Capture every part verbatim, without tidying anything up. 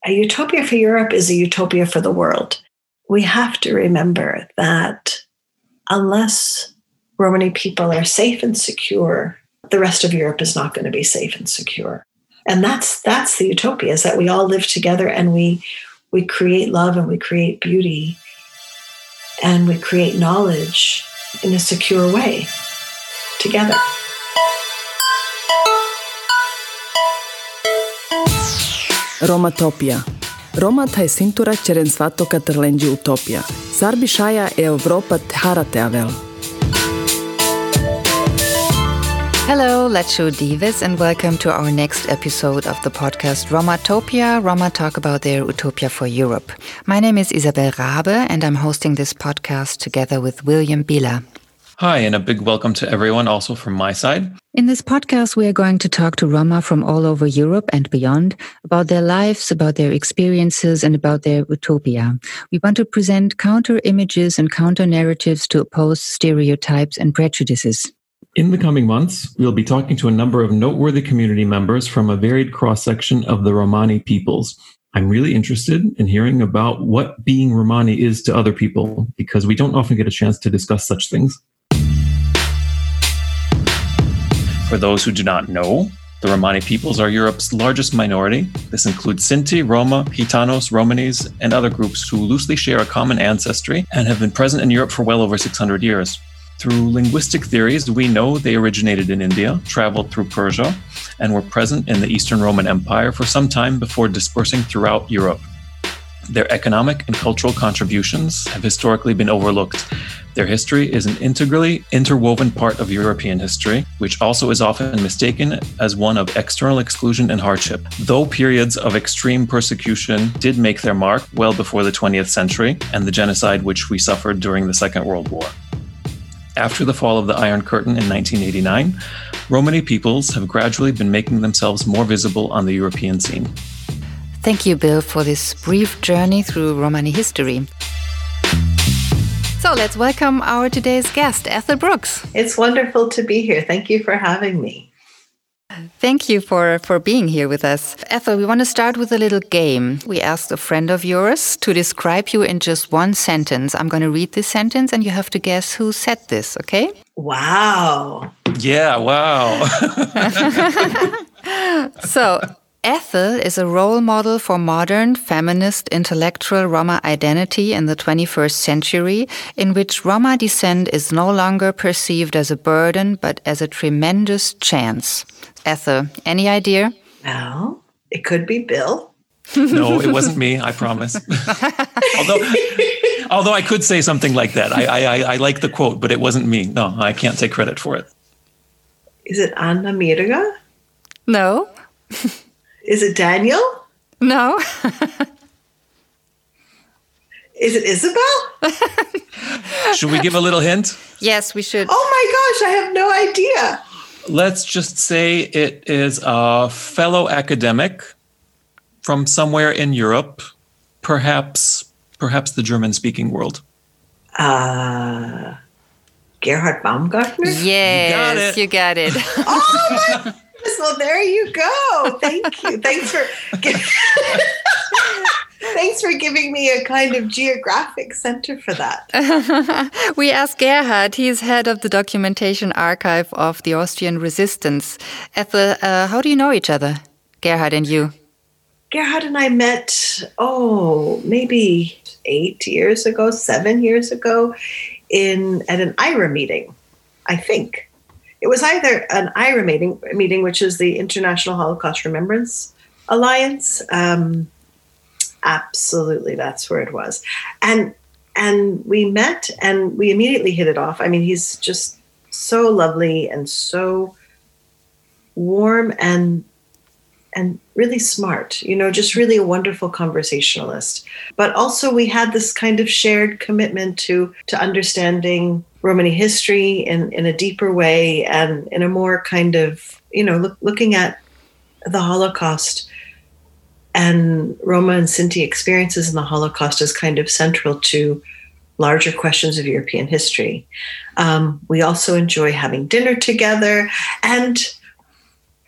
a utopia for Europe is a utopia for the world. We have to remember that unless Romani people are safe and secure, the rest of Europe is not going to be safe and secure. And that's that's the utopia, is that we all live together and we we create love and we create beauty and we create knowledge in a secure way together. Romatopia. Roma taj sintura čeren svato katerlenđi utopia. Sarbi šaja e Evropa tharate avel. Hello, Lacho Divas, and welcome to our next episode of the podcast Romatopia. Roma talk about their utopia for Europe. My name is Isabel Rabe, and I'm hosting this podcast together with William Bila. Hi, and a big welcome to everyone also from my side. In this podcast, we are going to talk to Roma from all over Europe and beyond about their lives, about their experiences, and about their utopia. We want to present counter-images and counter-narratives to oppose stereotypes and prejudices. In the coming months, we'll be talking to a number of noteworthy community members from a varied cross-section of the Romani peoples. I'm really interested in hearing about what being Romani is to other people, because we don't often get a chance to discuss such things. For those who do not know, the Romani peoples are Europe's largest minority. This includes Sinti, Roma, Gitanos, Romanis, and other groups who loosely share a common ancestry and have been present in Europe for well over six hundred years. Through linguistic theories, we know they originated in India, traveled through Persia, and were present in the Eastern Roman Empire for some time before dispersing throughout Europe. Their economic and cultural contributions have historically been overlooked. Their history is an integrally interwoven part of European history, which also is often mistaken as one of external exclusion and hardship. Though periods of extreme persecution did make their mark well before the twentieth century and the genocide which we suffered during the Second World War. After the fall of the Iron Curtain in nineteen eighty-nine, Romani peoples have gradually been making themselves more visible on the European scene. Thank you, Bill, for this brief journey through Romani history. So let's welcome our today's guest, Ethel Brooks. It's wonderful to be here. Thank you for having me. Thank you for, for being here with us. Ethel, we want to start with a little game. We asked a friend of yours to describe you in just one sentence. I'm going to read this sentence and you have to guess who said this, okay? Wow. Yeah, wow. So, Ethel is a role model for modern, feminist, intellectual Roma identity in the twenty-first century, in which Roma descent is no longer perceived as a burden, but as a tremendous chance. Ethel, any idea? Well, it could be Bill. No, it wasn't me, I promise. although, although I could say something like that. I, I, I like the quote, but it wasn't me. No, I can't take credit for it. Is it Anna Mirga? No. Is it Daniel? No. Is it Isabel? Should we give a little hint? Yes, we should. Oh my gosh, I have no idea. Let's just say it is a fellow academic from somewhere in Europe, perhaps perhaps the German-speaking world. Uh, Gerhard Baumgartner? Yes, you got it. You got it. Oh my goodness, well, there you go. Thank you. Thanks for Thanks for giving me a kind of geographic center for that. We asked Gerhard. He's head of the documentation archive of the Austrian resistance. Ethel, uh, how do you know each other, Gerhard and you? Gerhard and I met, oh, maybe eight years ago, seven years ago, in at an I R A meeting, I think. It was either an I R A meeting, meeting which is the International Holocaust Remembrance Alliance. Um, absolutely, that's where it was. And and we met and we immediately hit it off. I mean, he's just so lovely and so warm and and really smart, you know, just really a wonderful conversationalist. But also we had this kind of shared commitment to to understanding Romani history in, in a deeper way and in a more kind of, you know, look, looking at the Holocaust and Roma and Sinti experiences in the Holocaust as kind of central to larger questions of European history. Um, we also enjoy having dinner together. And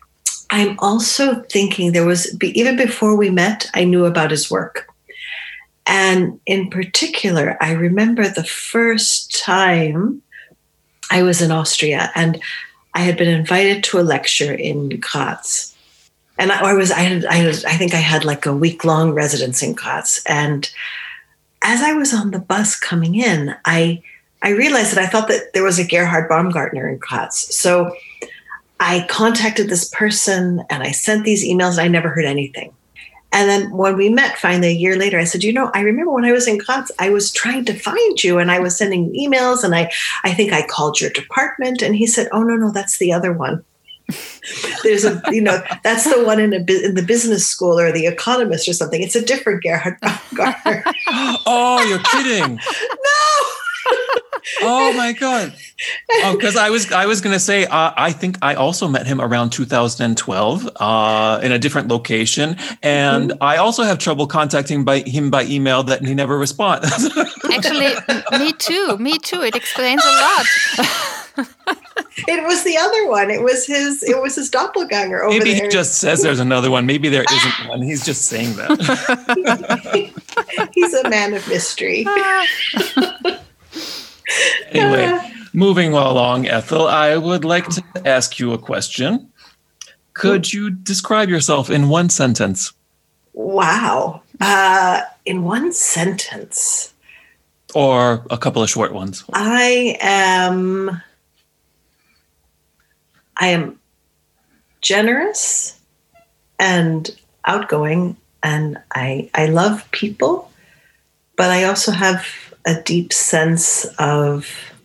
I'm also thinking there was, even before we met, I knew about his work. And in particular, I remember the first time I was in Austria and I had been invited to a lecture in Graz. And I, I was, I had, I had, I think I had like a week long residence in Graz. And as I was on the bus coming in, I, I realized that I thought that there was a Gerhard Baumgartner in Graz. So I contacted this person and I sent these emails and I never heard anything. And then when we met finally a year later, I said, you know, I remember when I was in Graz, I was trying to find you and I was sending emails and I, I think I called your department. And he said, oh, no, no, that's the other one. There's a, you know, that's the one in, a, in the business school or the Economist or something. It's a different Gerhard Baumgartner. Oh, you're kidding. No. Oh my God. Oh, because I was I was going to say, uh, I think I also met him around two thousand twelve uh, in a different location. And mm-hmm. I also have trouble contacting by him by email that he never responds. Actually, me too. Me too. It explains a lot. It was the other one. It was his, it was his doppelganger over Maybe there. He just says there's another one. Maybe there isn't one. He's just saying that. He's a man of mystery. Anyway, moving along, Ethel, I would like to ask you a question. Could you describe yourself in one sentence? Wow. Uh, in one sentence. Or a couple of short ones. I am, I am generous and outgoing, and I, I love people, but I also have a deep sense of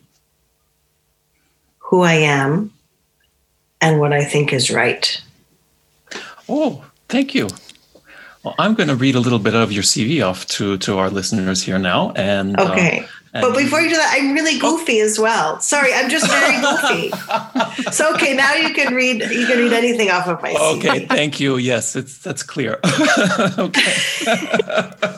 who I am and what I think is right. Oh, thank you. Well, I'm going to read a little bit of your C V off to, to our listeners here now. And okay. Uh, and but before you do that, I'm really goofy oh. as well. Sorry, I'm just very goofy. So, okay, now you can read you can read anything off of my C V. Okay, thank you. Yes, it's that's clear. Okay.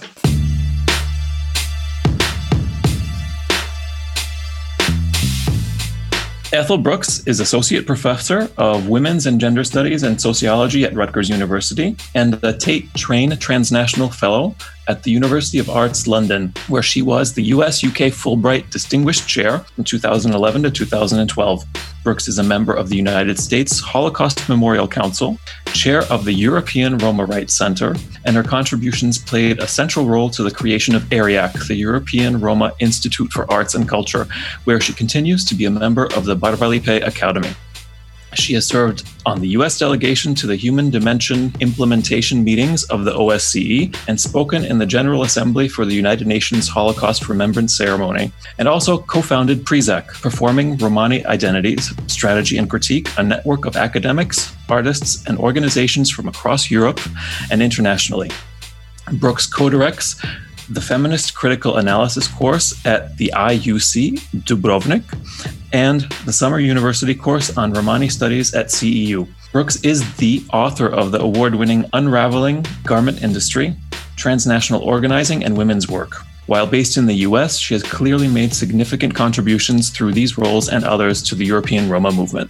Ethel Brooks is Associate Professor of Women's and Gender Studies and Sociology at Rutgers University and the Tate Train Transnational Fellow at the University of Arts, London, where she was the U S U K Fulbright Distinguished Chair from two thousand eleven to two thousand twelve. Brooks is a member of the United States Holocaust Memorial Council, chair of the European Roma Rights Center, and her contributions played a central role to the creation of ERIAC, the European Roma Institute for Arts and Culture, where she continues to be a member of the Barba-Lippe Academy. She has served on the U S delegation to the Human Dimension implementation meetings of the O S C E and spoken in the General Assembly for the United Nations Holocaust Remembrance Ceremony, and also co-founded PRIZAC, Performing Romani Identities, Strategy and Critique, a network of academics, artists, and organizations from across Europe and internationally. Brooks co-directs the Feminist Critical Analysis course at the I U C Dubrovnik and the Summer University course on Romani Studies at C E U. Brooks is the author of the award-winning Unraveling Garment Industry, Transnational Organizing and Women's Work. While based in the U S, she has clearly made significant contributions through these roles and others to the European Roma movement.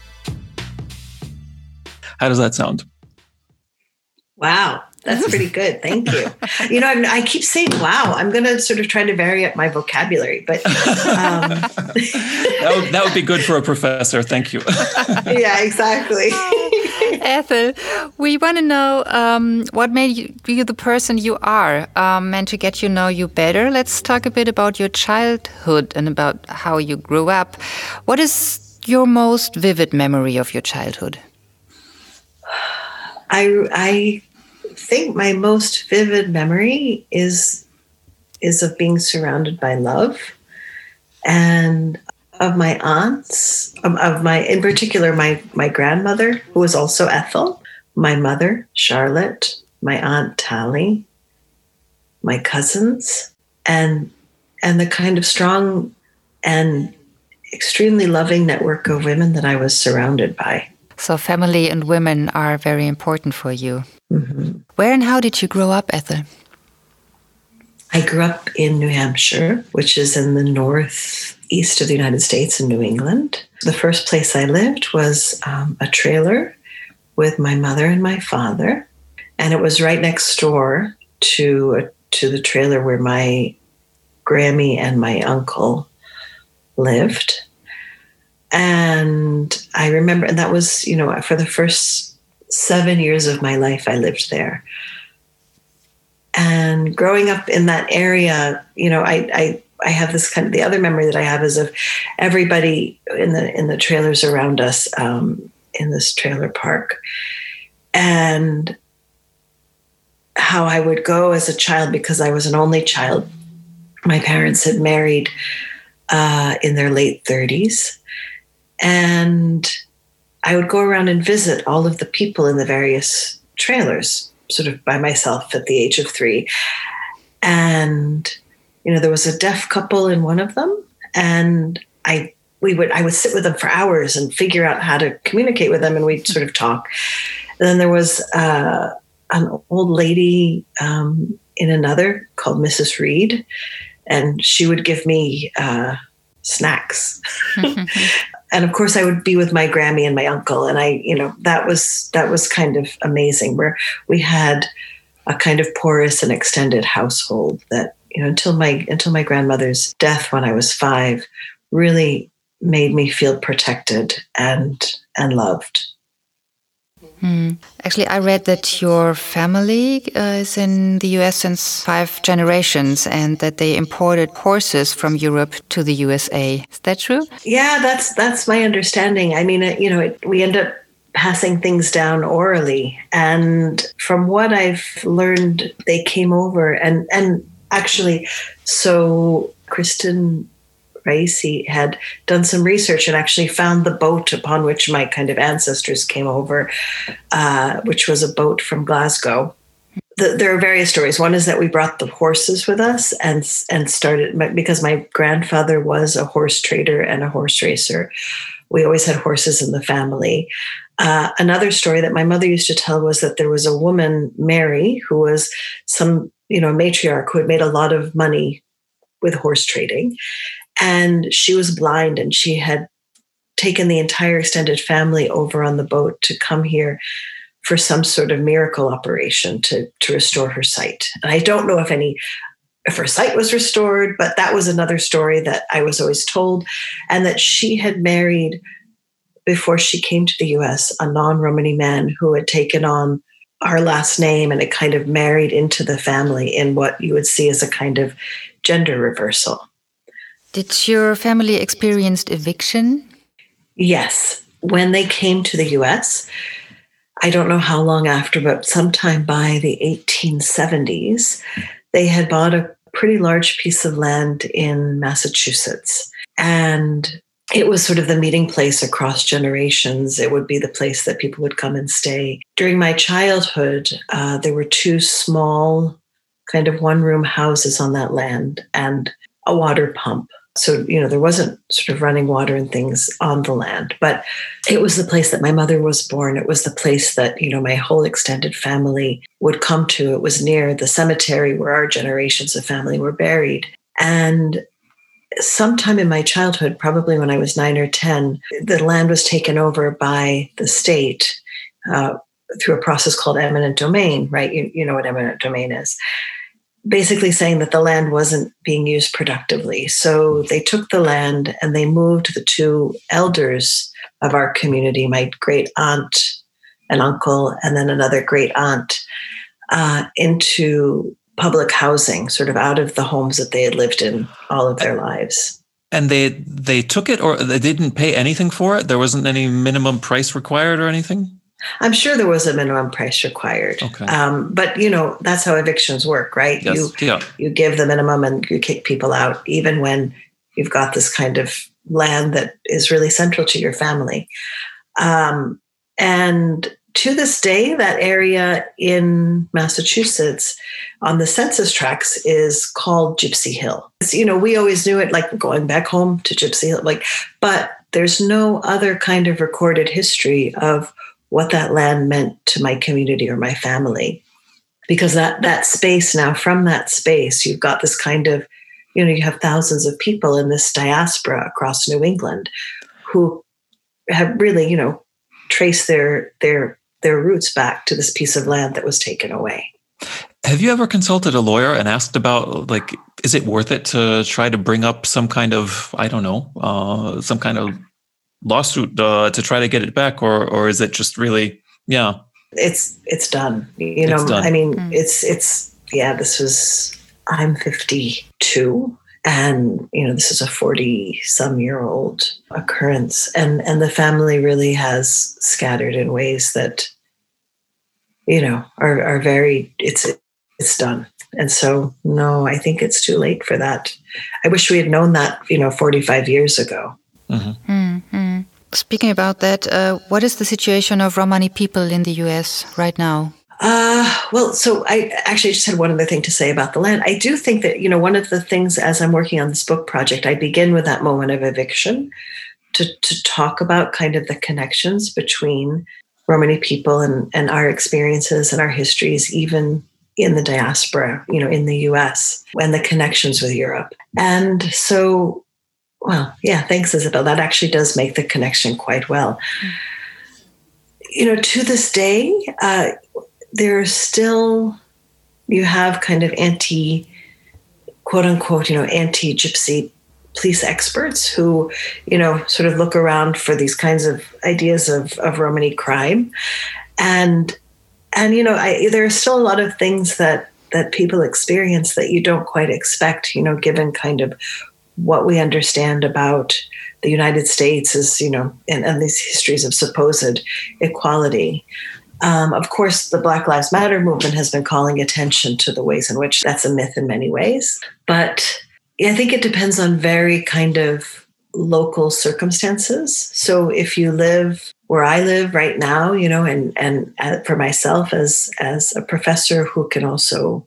How does that sound? Wow. That's pretty good. Thank you. You know, I, I keep saying, wow, I'm going to sort of try to vary up my vocabulary, but um, that, would, that would be good for a professor. Thank you. Yeah, exactly. Ethel, we want to know um, what made you, you the person you are, um, and to get you know you better, let's talk a bit about your childhood and about how you grew up. What is your most vivid memory of your childhood? I, I think my most vivid memory is is of being surrounded by love and of my aunts, of, of my, in particular, my, my grandmother, who was also Ethel, my mother, Charlotte, my aunt, Tally, my cousins, and and the kind of strong and extremely loving network of women that I was surrounded by. So family and women are very important for you. Mm-hmm. Where and how did you grow up, Ethel? I grew up in New Hampshire, which is in the northeast of the United States in New England. The first place I lived was um, a trailer with my mother and my father, and it was right next door to a, to the trailer where my Grammy and my uncle lived. And I remember, and that was, you know, for the first seven years of my life, I lived there. And growing up in that area, you know, I, I, I have this kind of, the other memory that I have is of everybody in the, in the trailers around us, um, in this trailer park, and how I would go as a child, because I was an only child. My parents had married uh, in their late thirties, and I would go around and visit all of the people in the various trailers, sort of by myself at the age of three. And, you know, there was a deaf couple in one of them, and I we would I would sit with them for hours and figure out how to communicate with them, and we'd sort of talk. And then there was uh, an old lady um, in another called Missus Reed, and she would give me uh, snacks. And of course I would be with my Grammy and my uncle. And I, you know, that was, that was kind of amazing, where we had a kind of porous and extended household that, you know, until my, until my grandmother's death when I was five, really made me feel protected and, and loved. Hmm. Actually, I read that your family uh, is in the U S since five generations, and that they imported horses from Europe to the U S A. Is that true? Yeah, that's that's my understanding. I mean, it, you know, it, we end up passing things down orally, and from what I've learned, they came over and and actually, so Kristen Racy had done some research and actually found the boat upon which my kind of ancestors came over, uh, which was a boat from Glasgow. The, there are various stories. One is that we brought the horses with us and and started, because my grandfather was a horse trader and a horse racer. We always had horses in the family. Uh, another story that my mother used to tell was that there was a woman, Mary, who was some, you know, matriarch who had made a lot of money with horse trading. And she was blind, and she had taken the entire extended family over on the boat to come here for some sort of miracle operation to, to restore her sight. And I don't know if any, if her sight was restored, but that was another story that I was always told. And that she had married, before she came to the U S, a non-Romani man who had taken on our last name, and it kind of married into the family in what you would see as a kind of gender reversal. Did your family experience eviction? Yes. When they came to the U S, I don't know how long after, but sometime by the eighteen seventies, they had bought a pretty large piece of land in Massachusetts. And it was sort of the meeting place across generations. It would be the place that people would come and stay. During my childhood, uh, there were two small kind of one-room houses on that land and a water pump. So, you know, there wasn't sort of running water and things on the land, but it was the place that my mother was born. It was the place that, you know, my whole extended family would come to. It was near the cemetery where our generations of family were buried. And sometime in my childhood, probably when I was nine or ten, the land was taken over by the state uh, through a process called eminent domain, right? You, you know what eminent domain is. Basically saying that the land wasn't being used productively. So they took the land and they moved the two elders of our community, my great aunt and uncle, and then another great aunt, uh, into public housing, sort of out of the homes that they had lived in all of their lives. And they they took it, or they didn't pay anything for it? There wasn't any minimum price required or anything? I'm sure there was a minimum price required. Okay. Um, but, you know, that's how evictions work, right? Yes. You, yeah. you give the minimum and you kick people out, even when you've got this kind of land that is really central to your family. Um, and to this day, that area in Massachusetts on the census tracts is called Gypsy Hill. It's, you know, we always knew it like going back home to Gypsy Hill, like, but there's no other kind of recorded history of what that land meant to my community or my family. Because that, that space now, from that space, you've got this kind of, you know, you have thousands of people in this diaspora across New England who have really, you know, traced their, their, their roots back to this piece of land that was taken away. Have you ever consulted a lawyer and asked about, like, is it worth it to try to bring up some kind of, I don't know, uh, some kind of lawsuit uh, to try to get it back, or or is it just really, yeah? It's it's done. You know, done. I mean, mm. it's it's yeah. This was I'm fifty-two, and you know, this is a forty-some-year-old occurrence, and and the family really has scattered in ways that, you know, are are very. It's it's done. And so, no, I think it's too late for that. I wish we had known that, you know, forty-five years ago. Mm-hmm. Mm-hmm. Speaking about that, uh, what is the situation of Romani people in the U S right now? Uh, well, so I actually just had one other thing to say about the land. I do think that, you know, one of the things as I'm working on this book project, I begin with that moment of eviction to, to talk about kind of the connections between Romani people and, and our experiences and our histories, even in the diaspora, you know, in the U S, and the connections with Europe. And so, well, yeah, thanks, Isabel. That actually does make the connection quite well. Mm. You know, to this day, uh, there's still, you have kind of anti, quote unquote, you know, anti-gypsy police experts who, you know, sort of look around for these kinds of ideas of, of Romani crime. And And, you know, I, there are still a lot of things that, that people experience that you don't quite expect, you know, given kind of what we understand about the United States is, you know, and, and these histories of supposed equality. Um, of course, the Black Lives Matter movement has been calling attention to the ways in which that's a myth in many ways. But I think it depends on very kind of local circumstances. So if you live where I live right now, you know, and and for myself as as a professor who can also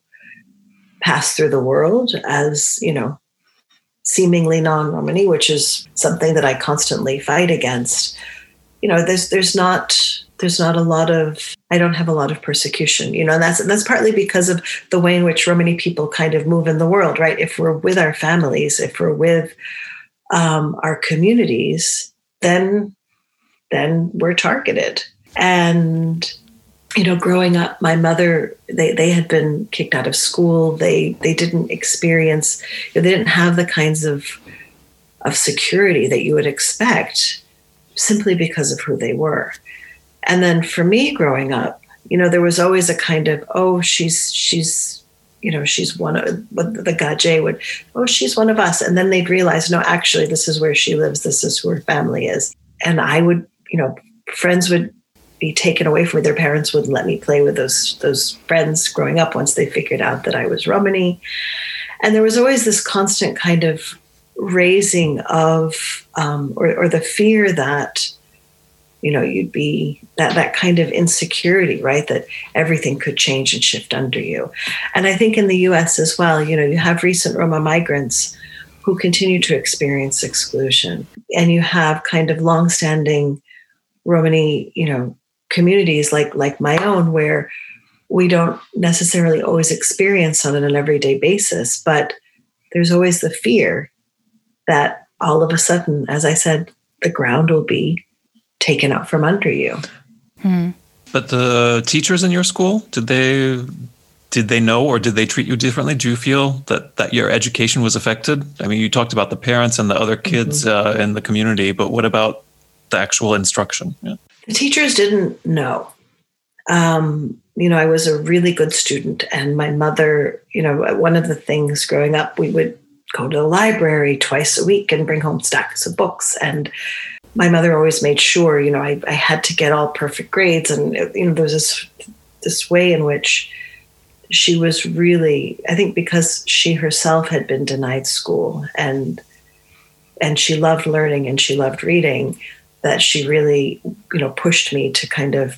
pass through the world as, you know, seemingly non-Romani, which is something that I constantly fight against. You know, there's there's not there's not a lot of I don't have a lot of persecution, you know, and that's that's partly because of the way in which Romani people kind of move in the world, right? If we're with our families, if we're with um, our communities, then then we're targeted. And, you know, growing up, my mother, they, they had been kicked out of school. They they didn't experience, they didn't have the kinds of, of security that you would expect simply because of who they were. And then for me growing up, you know, there was always a kind of, oh, she's, she's, you know, she's one of, what the Gaje would, oh, she's one of us. And then they'd realize, no, actually, this is where she lives. This is who her family is. And I would, you know, friends would be taken away from me. Their parents wouldn't let me play with those those friends growing up once they figured out that I was Romani. And there was always this constant kind of raising of, um, or, or the fear that, you know, you'd be, that, that kind of insecurity, right? That everything could change and shift under you. And I think in the U S as well, you know, you have recent Roma migrants who continue to experience exclusion. And you have kind of longstanding Romani, you know, communities like like my own, where we don't necessarily always experience on an everyday basis, but there's always the fear that all of a sudden, as I said, the ground will be taken out from under you. Hmm. But the teachers in your school, did they did they know, or did they treat you differently? Do you feel that, that your education was affected? I mean, you talked about the parents and the other kids mm-hmm. uh, in the community, but what about the actual instruction? Yeah. The teachers didn't know. Um, you know, I was a really good student, and my mother, you know, one of the things growing up, we would go to the library twice a week and bring home stacks of books. And my mother always made sure, you know, I, I had to get all perfect grades. And, you know, there was this, this way in which she was really, I think because she herself had been denied school and and she loved learning and she loved reading, that she really, you know, pushed me to kind of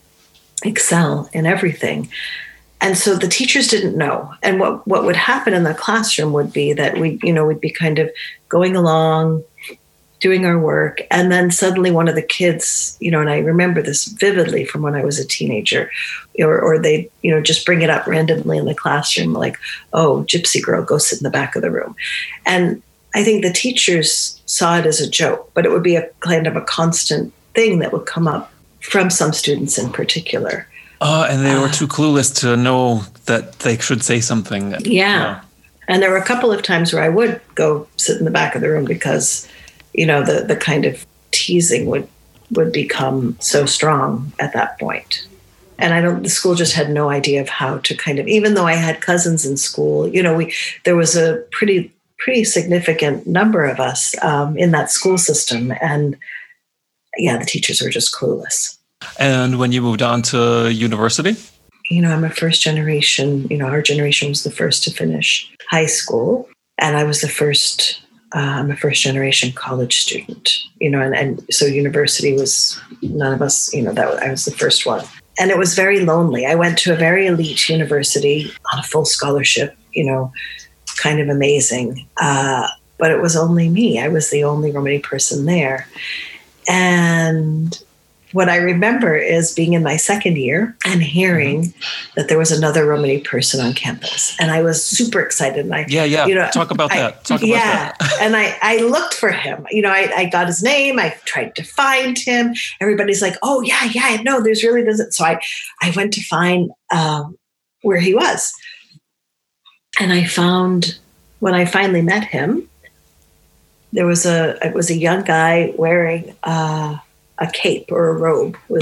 excel in everything. And so the teachers didn't know. And what, what would happen in the classroom would be that we, you know, we'd be kind of going along, doing our work. And then suddenly one of the kids, you know, and I remember this vividly from when I was a teenager, or, or they, you know, just bring it up randomly in the classroom, like, oh, gypsy girl, go sit in the back of the room. And I think the teachers saw it as a joke, but it would be a kind of a constant thing that would come up from some students in particular. Oh, and they were uh, too clueless to know that they should say something. Yeah. yeah. And there were a couple of times where I would go sit in the back of the room because, you know, the, the kind of teasing would, would become so strong at that point. And I don't, the school just had no idea of how to kind of, even though I had cousins in school, you know, we, there was a pretty, pretty significant number of us um, in that school system. And yeah, the teachers were just clueless. And when you moved on to university? You know, I'm a first generation, you know, our generation was the first to finish high school. And I was the first, uh, I'm a first generation college student, you know, and, and so university was, none of us, you know, that I was the first one. And it was very lonely. I went to a very elite university on a full scholarship, you know, kind of amazing. Uh, but it was only me. I was the only Romani person there. And what I remember is being in my second year and hearing mm-hmm. that there was another Romani person on campus. And I was super excited. And I, yeah, yeah. You know, Talk about I, that. Talk about yeah. that. And I, I looked for him. You know, I, I got his name. I tried to find him. Everybody's like, oh, yeah, yeah. No, there's really doesn't. So I, I went to find um, where he was. And I found, when I finally met him, there was a, it was a young guy wearing uh, a cape or a robe with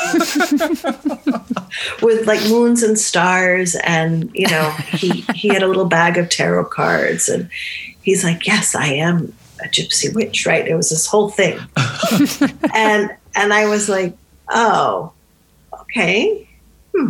like, with like moons and stars. And, you know, he, he had a little bag of tarot cards and he's like, yes, I am a gypsy witch, right? It was this whole thing. and, and I was like, oh, okay. Hmm.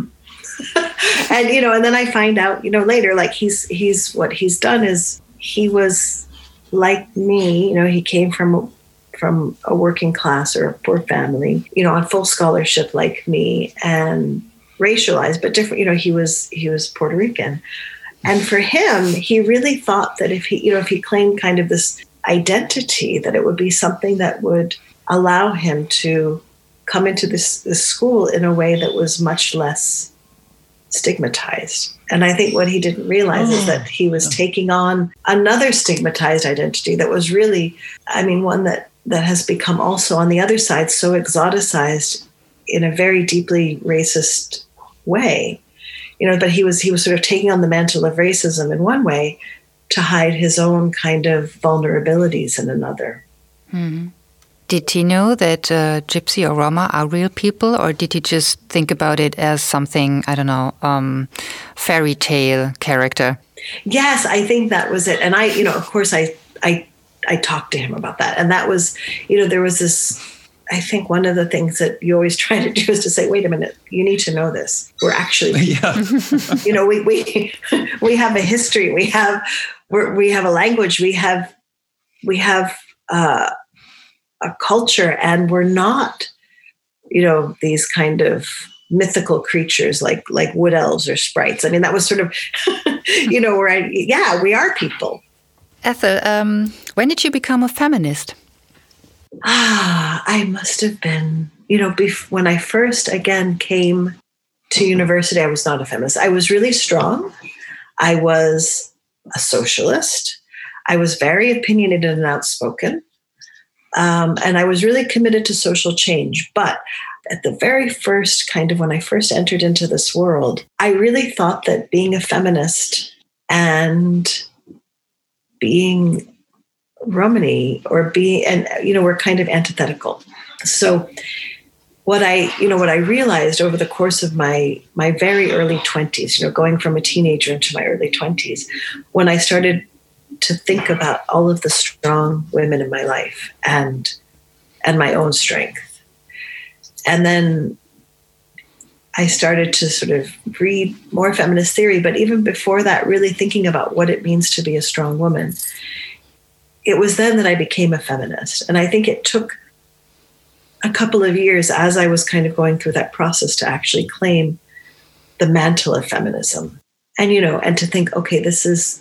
And, you know, and then I find out, you know, later, like he's, he's, what he's done is he was like me, you know, he came from from a working class or a poor family, you know, on full scholarship like me and racialized, but different, you know, he was, he was Puerto Rican. And for him, he really thought that if he, you know, if he claimed kind of this identity, that it would be something that would allow him to come into this, this school in a way that was much less stigmatized. And I think what he didn't realize oh. is that he was taking on another stigmatized identity that was really, I mean, one that, that has become also on the other side so exoticized in a very deeply racist way. You know, but he was he was sort of taking on the mantle of racism in one way to hide his own kind of vulnerabilities in another. Mm-hmm. Did he know that uh, Gypsy or Roma are real people, or did he just think about it as something, I don't know, um, fairy tale character? Yes, I think that was it. And I, you know, of course, I, I, I talked to him about that. And that was, you know, there was this, I think one of the things that you always try to do is to say, wait a minute, you need to know this. We're actually, yeah. you know, we, we, we have a history, we have, we're, we have a language, we have, we have, uh, a culture, and we're not, you know, these kind of mythical creatures like like wood elves or sprites. I mean, that was sort of, you know, where I, yeah, we are people. Ethel, um, when did you become a feminist? Ah, I must have been, you know, bef- when I first, again, came to university, I was not a feminist. I was really strong. I was a socialist. I was very opinionated and outspoken. Um, and I was really committed to social change. But at the very first, kind of when I first entered into this world, I really thought that being a feminist and being Romani or being, and, you know, were kind of antithetical. So what I, you know, what I realized over the course of my, my very early twenties, you know, going from a teenager into my early twenties, when I started to think about all of the strong women in my life and and my own strength. And then I started to sort of read more feminist theory, but even before that, really thinking about what it means to be a strong woman. It was then that I became a feminist. And I think it took a couple of years as I was kind of going through that process to actually claim the mantle of feminism. And, you know, and to think, okay, this is,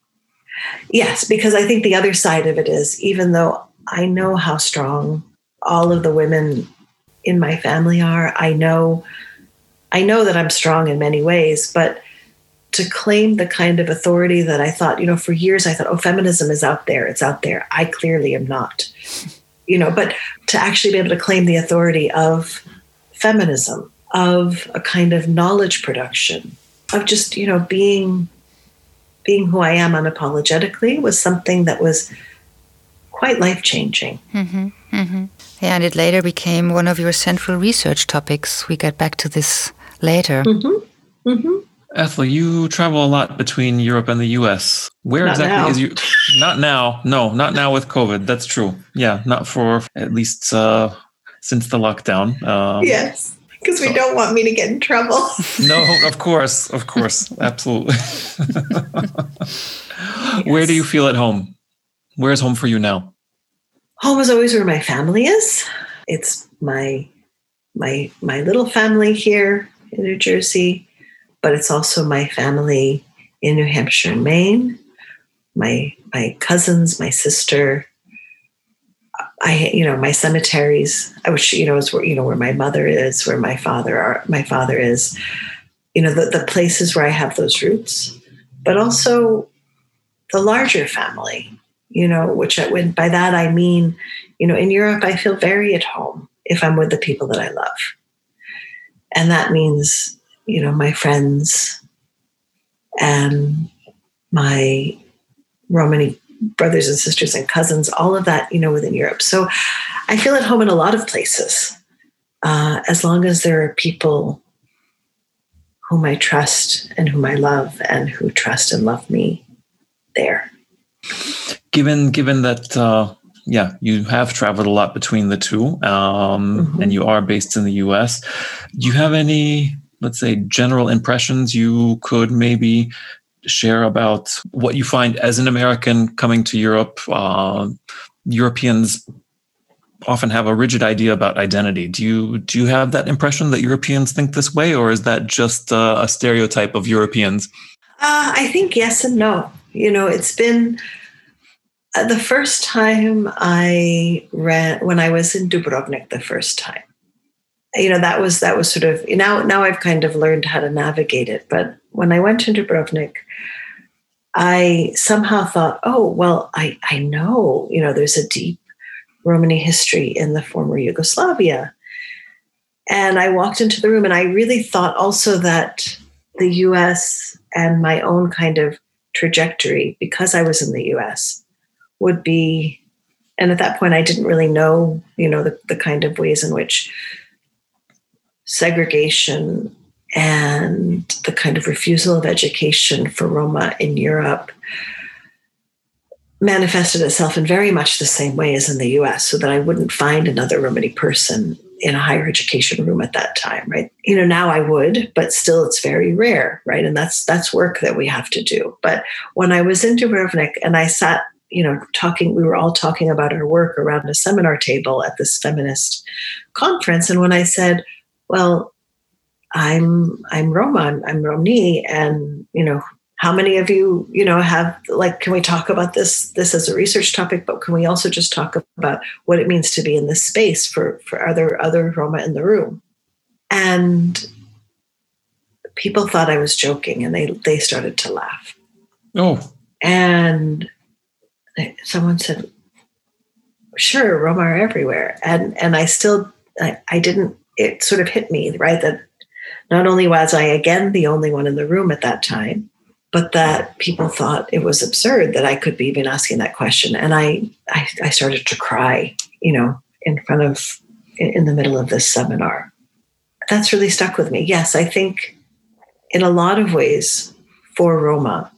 yes, because I think the other side of it is, even though I know how strong all of the women in my family are, I know, I know that I'm strong in many ways, but to claim the kind of authority that I thought, you know, for years I thought, oh, feminism is out there, it's out there. I clearly am not, you know, but to actually be able to claim the authority of feminism, of a kind of knowledge production, of just, you know, being being who I am unapologetically was something that was quite life-changing. Mm-hmm, mm-hmm. Yeah, and it later became one of your central research topics. We get back to this later. Mm-hmm. Mm-hmm. Ethel, you travel a lot between Europe and the U S. Where Not exactly now. is you? Not now. No, not now with COVID. That's true. Yeah, not for at least uh, since the lockdown. Um, Yes, because we so- don't want me to get in trouble. No, of course, of course, absolutely. Where do you feel at home? Where's home for you now? Home is always where my family is. It's my my my little family here in New Jersey, but it's also my family in New Hampshire and Maine. My my cousins, my sister. I you know my cemeteries. I wish you know is where you know where my mother is, where my father are. My father is. You know the the places where I have those roots, but also the larger family. You know, which I, when by that I mean, you know, in Europe I feel very at home if I'm with the people that I love, and that means you know my friends and my Romani brothers and sisters and cousins, all of that, you know, within Europe. So I feel at home in a lot of places, uh, as long as there are people whom I trust and whom I love and who trust and love me there. Given given that, uh, yeah, you have traveled a lot between the two, um, Mm-hmm. and you are based in the U S, do you have any, let's say, general impressions you could maybe share about what you find as an American coming to Europe? Uh, Europeans often have a rigid idea about identity. Do you do you have that impression that Europeans think this way, or is that just uh, a stereotype of Europeans? Uh, I think yes and no. You know, it's been uh, the first time I ran when I was in Dubrovnik the first time. You know, that was that was sort of now now I've kind of learned how to navigate it. But when I went to Dubrovnik, I somehow thought, oh, well, I, I know, you know, there's a deep Romani history in the former Yugoslavia. And I walked into the room and I really thought also that the U S and my own kind of trajectory, because I was in the U S, would be, and at that point I didn't really know, you know, the, the kind of ways in which segregation and the kind of refusal of education for Roma in Europe manifested itself in very much the same way as in the U S, so that I wouldn't find another Romani person in a higher education room at that time, right? You know, now I would, but still it's very rare, right? And that's that's work that we have to do. But when I was in Dubrovnik and I sat, you know, talking, we were all talking about our work around a seminar table at this feminist conference. And when I said, well, I'm I'm Roma, I'm, I'm Romani, and you know, how many of you, you know, have like, can we talk about this this as a research topic, but can we also just talk about what it means to be in this space for for other other Roma in the room? And people thought I was joking, and they they started to laugh. Oh, and someone said, "Sure, Roma are everywhere," and and I still I, I didn't. It sort of hit me, right, that not only was I, again, the only one in the room at that time, but that people thought it was absurd that I could be even asking that question. And I, I, I started to cry, you know, in front of, in the middle of this seminar. That's really stuck with me. Yes, I think in a lot of ways for Roma,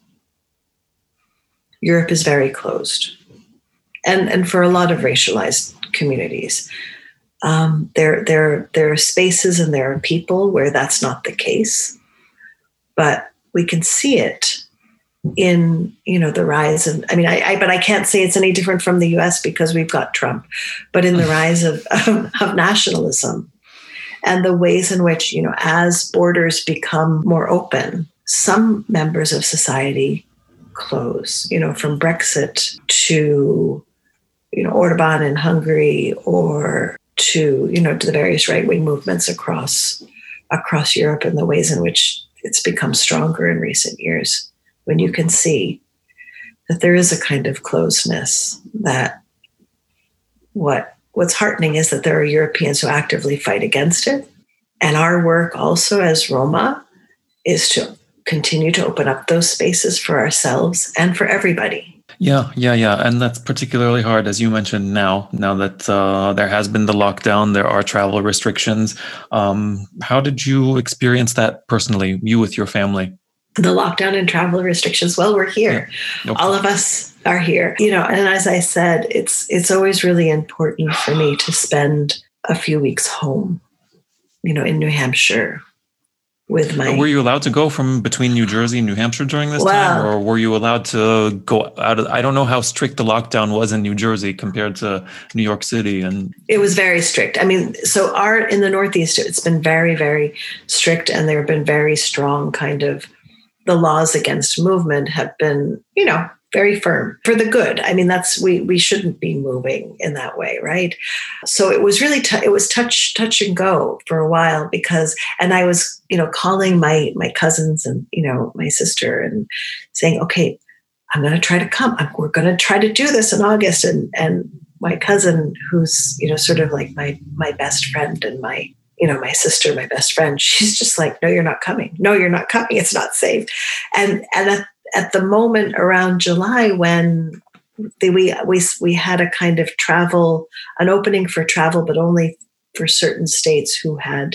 Europe is very closed. And, and for a lot of racialized communities. Um, there, there, there are spaces and there are people where that's not the case, but we can see it in, you know, the rise of, I mean, I, I but I can't say it's any different from the U S because we've got Trump, but in the rise of, of, of nationalism and the ways in which, you know, as borders become more open, some members of society close, you know, from Brexit to, you know, Orban in Hungary, or to, you know, to the various right-wing movements across across Europe, and the ways in which it's become stronger in recent years, when you can see that there is a kind of closeness, that what what's heartening is that there are Europeans who actively fight against it, And our work also as Roma is to continue to open up those spaces for ourselves and for everybody. Yeah, yeah, yeah. And that's particularly hard, as you mentioned now, now that uh, there has been the lockdown, there are travel restrictions. Um, how did you experience that personally, you with your family? The lockdown and travel restrictions. Well, we're here. Yeah. Okay. All of us are here. You know, and as I said, it's it's always really important for me to spend a few weeks home, you know, in New Hampshire. With my, were you allowed to go from between New Jersey and New Hampshire during this well, time, or were you allowed to go out of? I don't know how strict the lockdown was in New Jersey compared to New York City, and it was very strict. I mean, so our in the Northeast, it's been very, very strict, and there have been very strong kind of the laws against movement have been, you know, very firm for the good. I mean, that's we we shouldn't be moving in that way, right? So it was really t- it was touch touch and go for a while because, and I was, you know, calling my my cousins and, you know, my sister and saying, okay, I'm going to try to come. I'm, we're going to try to do this in August. And and my cousin, who's, you know, sort of like my my best friend and my, you know, my sister, my best friend, she's just like, no, you're not coming. No, you're not coming. It's not safe. And and at, at the moment around July when the, we we we had a kind of travel, an opening for travel, but only for certain states who had,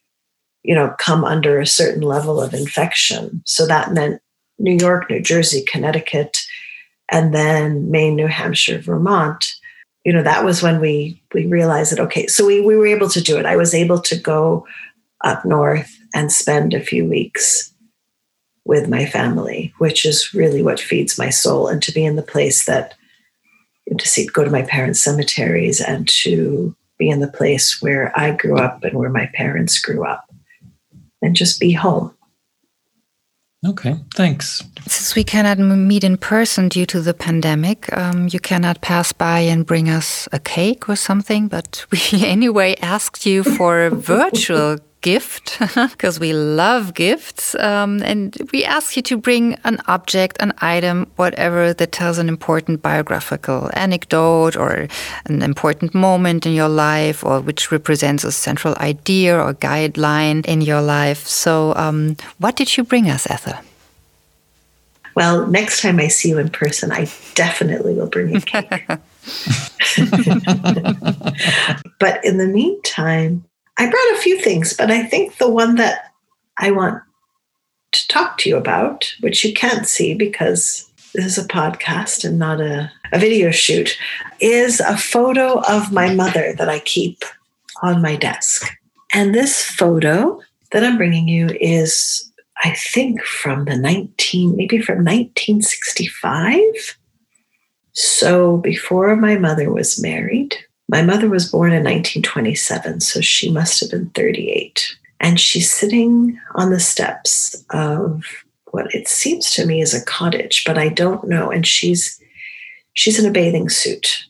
you know, come under a certain level of infection. So that meant New York, New Jersey, Connecticut, and then Maine, New Hampshire, Vermont. You know, that was when we we realized that, okay, so we, we were able to do it. I was able to go up north and spend a few weeks with my family, which is really what feeds my soul, and to be in the place that, to see, go to my parents' cemeteries and to be in the place where I grew up and where my parents grew up and just be home. Okay, thanks. Since we cannot meet in person due to the pandemic, um, you cannot pass by and bring us a cake or something, but we anyway asked you for a virtual gift because we love gifts, um, and we ask you to bring an object, an item, whatever that tells an important biographical anecdote or an important moment in your life, or which represents a central idea or guideline in your life. So um, what did you bring us, Ethel? Well, next time I see you in person, I definitely will bring you cake. But in the meantime, I brought a few things, but I think the one that I want to talk to you about, which you can't see because this is a podcast and not a, a video shoot, is a photo of my mother that I keep on my desk. And this photo that I'm bringing you is, I think, from the nineteen, maybe from nineteen sixty-five. So before my mother was married. My mother was born in nineteen twenty-seven, so she must have been thirty-eight. And she's sitting on the steps of what it seems to me is a cottage, but I don't know. And she's she's in a bathing suit.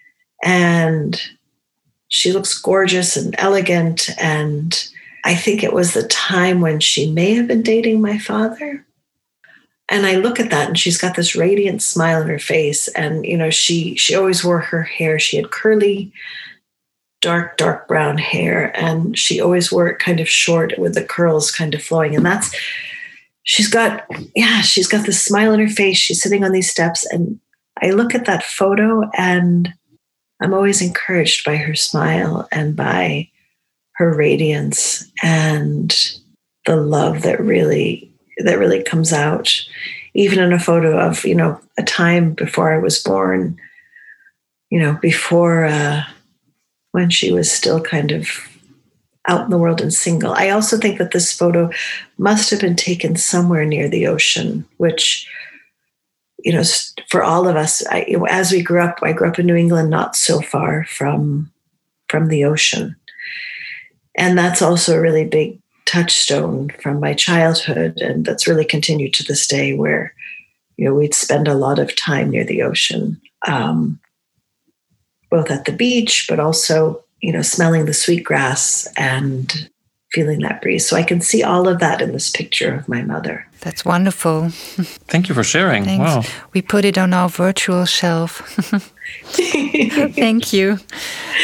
And she looks gorgeous and elegant. And I think it was the time when she may have been dating my father. And I look at that, and she's got this radiant smile on her face. And, you know, she she always wore her hair. She had curly, dark, dark brown hair. And she always wore it kind of short with the curls kind of flowing. And that's, she's got, yeah, she's got this smile on her face. She's sitting on these steps. And I look at that photo, and I'm always encouraged by her smile and by her radiance and the love that really that really comes out, even in a photo of, you know, a time before I was born, you know, before uh, when she was still kind of out in the world and single. I also think that this photo must have been taken somewhere near the ocean, which, you know, for all of us, I, you know, as we grew up, I grew up in New England, not so far from, from the ocean. And that's also a really big touchstone from my childhood, and that's really continued to this day, where, you know, we'd spend a lot of time near the ocean, um, both at the beach, but also, you know, smelling the sweetgrass and feeling that breeze. So I can see all of that in this picture of my mother. That's wonderful. Thank you for sharing. Thanks. Wow. We put it on our virtual shelf. Thank you.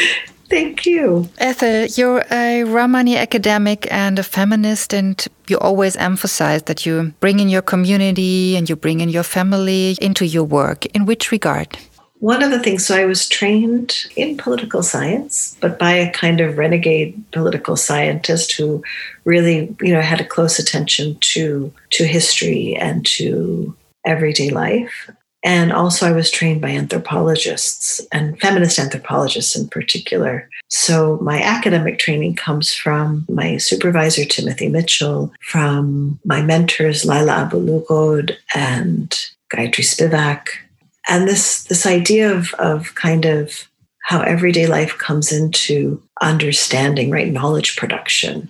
Thank you. Ethel, you're a Romani academic and a feminist, and you always emphasize that you bring in your community and you bring in your family into your work. In which regard? One of the things, so I was trained in political science, but by a kind of renegade political scientist who really, you know, had a close attention to, to history and to everyday life. And also I was trained by anthropologists and feminist anthropologists in particular. So my academic training comes from my supervisor, Timothy Mitchell, from my mentors, Laila Abulugod and Gayatri Spivak. And this, this idea of, of kind of how everyday life comes into understanding, right, knowledge production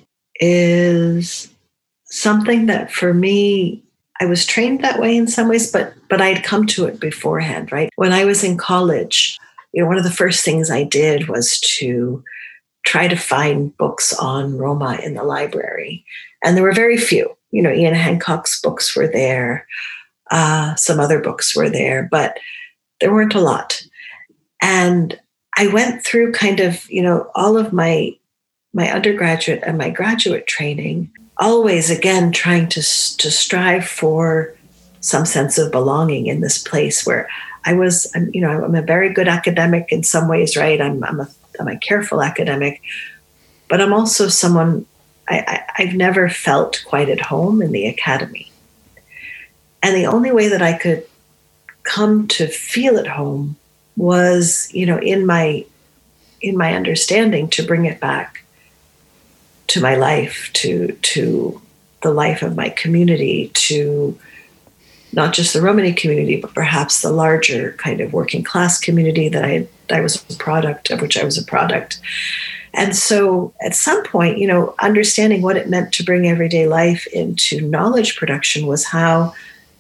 is something that for me, I was trained that way in some ways, but but I'd come to it beforehand, right? When I was in college, you know, one of the first things I did was to try to find books on Roma in the library. And there were very few. You know, Ian Hancock's books were there. Uh, some other books were there, but there weren't a lot. And I went through kind of, you know, all of my my undergraduate and my graduate training, always, again, trying to, to strive for some sense of belonging in this place where I was, I'm, you know, I'm a very good academic in some ways, right? I'm, I'm, a, I'm a careful academic, but I'm also someone, I, I, I've never felt quite at home in the academy. And the only way that I could come to feel at home was, you know, in my, in my understanding to bring it back to my life, to to the life of my community, to not just the Romani community, but perhaps the larger kind of working class community that I I was a product of, which I was a product. And so at some point, you know, understanding what it meant to bring everyday life into knowledge production was how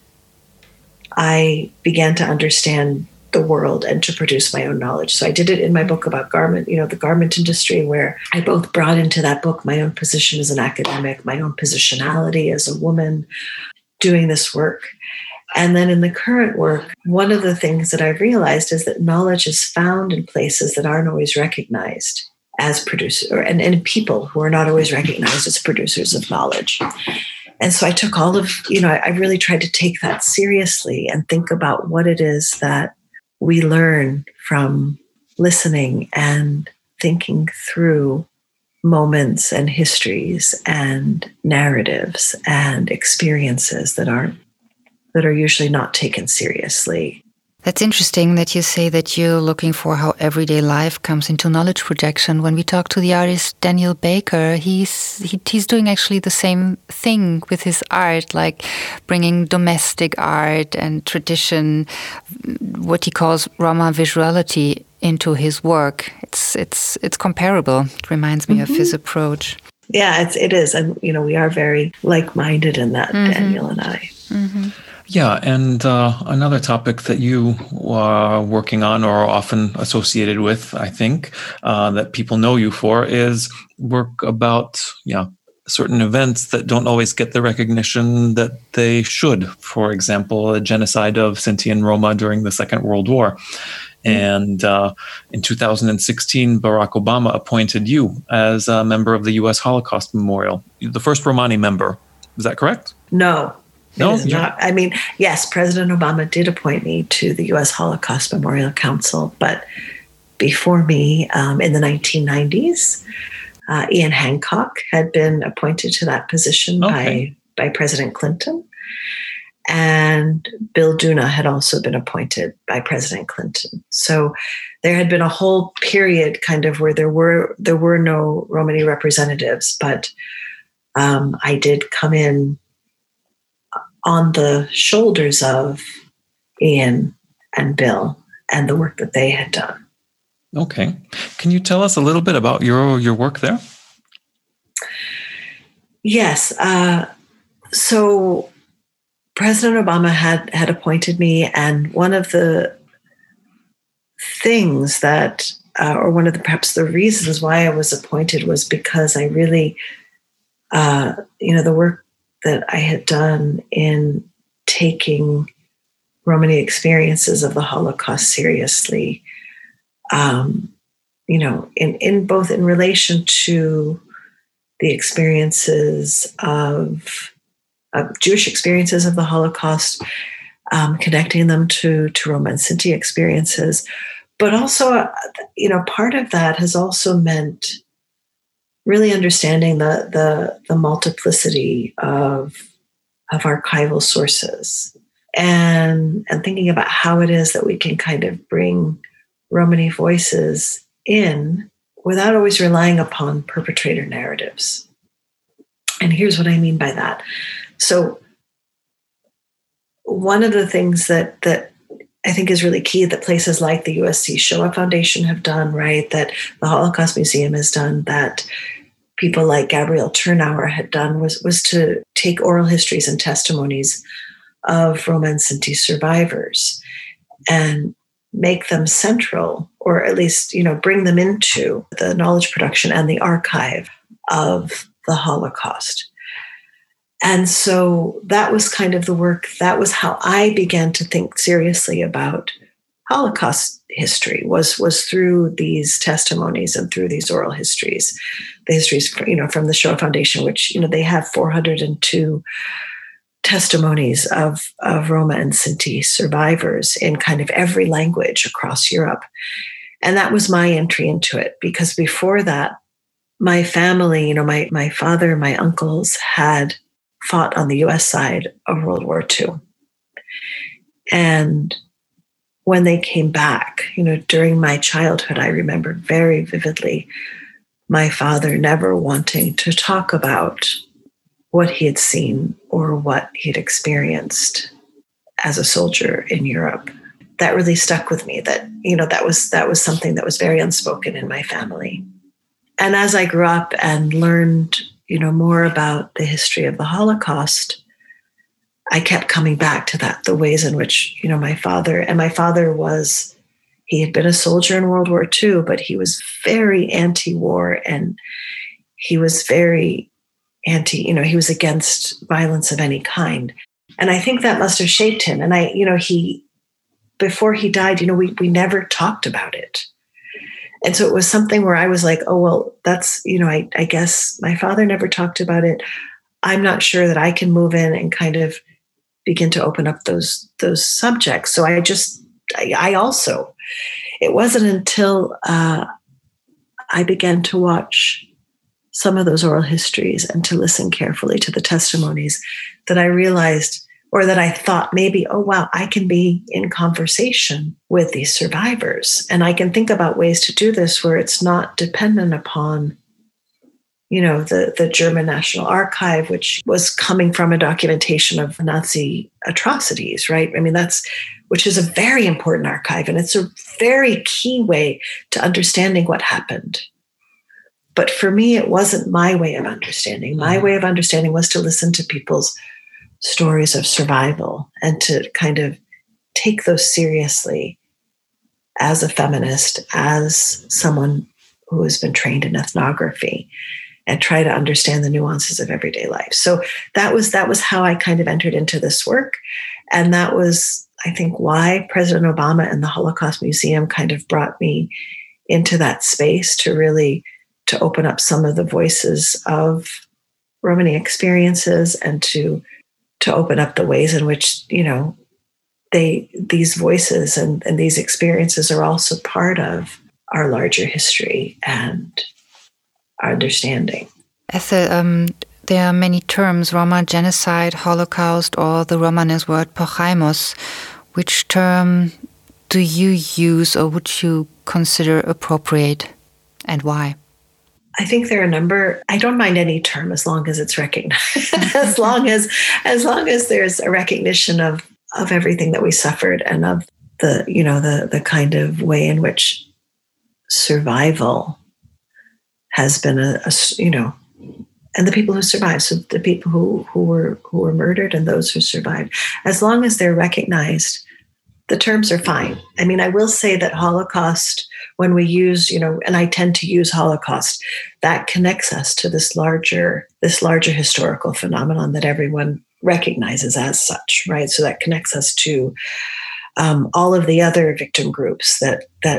I began to understand the world and to produce my own knowledge. So I did it in my book about garment, you know, the garment industry, where I both brought into that book my own position as an academic, my own positionality as a woman doing this work. And then in the current work, one of the things that I've realized is that knowledge is found in places that aren't always recognized as producers, or, and, and people who are not always recognized as producers of knowledge. And so I took all of, you know, I, I really tried to take that seriously and think about what it is that we learn from listening and thinking through moments and histories and narratives and experiences that aren't, that are usually not taken seriously. That's interesting that you say that you're looking for how everyday life comes into knowledge projection. When we talk to the artist Daniel Baker, he's he, he's doing actually the same thing with his art, like bringing domestic art and tradition, what he calls Roma visuality, into his work. It's it's it's comparable. It reminds me mm-hmm. of his approach. Yeah, it's, it is, and you know we are very like-minded in that, mm-hmm. Daniel and I. Mm-hmm. Yeah, and uh, another topic that you are working on or are often associated with, I think, uh, that people know you for is work about yeah, certain events that don't always get the recognition that they should. For example, a genocide of Sinti and Roma during the Second World War. And uh, in two thousand sixteen, Barack Obama appointed you as a member of the U S Holocaust Memorial, the first Romani member. Is that correct? No. No, it is not. I mean, yes, President Obama did appoint me to the U S Holocaust Memorial Council, but before me, um, in the nineteen nineties, uh, Ian Hancock had been appointed to that position okay. by, by President Clinton. And Bill Duna had also been appointed by President Clinton. So there had been a whole period kind of where there were there were no Romani representatives, but um, I did come in on the shoulders of Ian and Bill and the work that they had done. Okay. Can you tell us a little bit about your, your work there? Yes. Uh, so President Obama had, had appointed me, and one of the things that, uh, or one of the, perhaps the reasons why I was appointed was because I really, uh, you know, the work that I had done in taking Romani experiences of the Holocaust seriously, um, you know, in, in both in relation to the experiences of, of Jewish experiences of the Holocaust, um, connecting them to, to Roma and Sinti experiences. But also, uh, you know, part of that has also meant really understanding the the, the multiplicity of, of archival sources and, and thinking about how it is that we can kind of bring Romani voices in without always relying upon perpetrator narratives. And here's what I mean by that. So one of the things that that I think is really key that places like the U S C Shoah Foundation have done, right, that the Holocaust Museum has done, that people like Gabrielle Turnauer had done, was, was to take oral histories and testimonies of Roma and Sinti survivors and make them central, or at least, you know, bring them into the knowledge production and the archive of the Holocaust. And so that was kind of the work, that was how I began to think seriously about Holocaust history, was, was through these testimonies and through these oral histories. The histories, you know, from the Shoah Foundation, which, you know, they have four hundred two testimonies of, of Roma and Sinti survivors in kind of every language across Europe. And that was my entry into it, because before that, my family, you know, my, my father, my uncles had fought on the U S side of World War Two. And when they came back, you know, during my childhood, I remember very vividly my father never wanting to talk about what he had seen or what he'd experienced as a soldier in Europe. That really stuck with me, that, you know, that was, that was something that was very unspoken in my family. And as I grew up and learned, you know, more about the history of the Holocaust, I kept coming back to that, the ways in which, you know, my father, and my father was, he had been a soldier in World War Two, but he was very anti-war, and he was very anti, you know, he was against violence of any kind. And I think that must have shaped him. And I, you know, he, before he died, you know, we, we never talked about it. And so it was something where I was like, oh, well, that's, you know, I, I guess my father never talked about it. I'm not sure that I can move in and kind of begin to open up those, those subjects. So I just, I, I also, it wasn't until uh, I began to watch some of those oral histories and to listen carefully to the testimonies that I realized, or that I thought maybe, oh, wow, I can be in conversation with these survivors. And I can think about ways to do this where it's not dependent upon, you know, the, the German National Archive, which was coming from a documentation of Nazi atrocities, right? I mean, that's, which is a very important archive. And it's a very key way to understanding what happened. But for me, it wasn't my way of understanding. My way of understanding was to listen to people's stories of survival and to kind of take those seriously as a feminist, as someone who has been trained in ethnography, and try to understand the nuances of everyday life. So that was that was how I kind of entered into this work. And that was, I think, why President Obama and the Holocaust Museum kind of brought me into that space to really to open up some of the voices of Romani experiences, and to to open up the ways in which, you know, they these voices and, and these experiences are also part of our larger history and our understanding. Ethel, um, there are many terms: Roma genocide, Holocaust, or the Romanes word pochaimos. Which term do you use, or would you consider appropriate, and why? I think there are a number. I don't mind any term as long as it's recognized, as long as as long as there's a recognition of of everything that we suffered, and of the, you know, the the kind of way in which survival has been a, a you know, and the people who survived, so the people who who were who were murdered and those who survived, as long as they're recognized, the terms are fine. I mean, I will say that Holocaust, when we use, you know, and I tend to use Holocaust, that connects us to this larger, this larger historical phenomenon that everyone recognizes as such, right? So that connects us to um, all of the other victim groups that that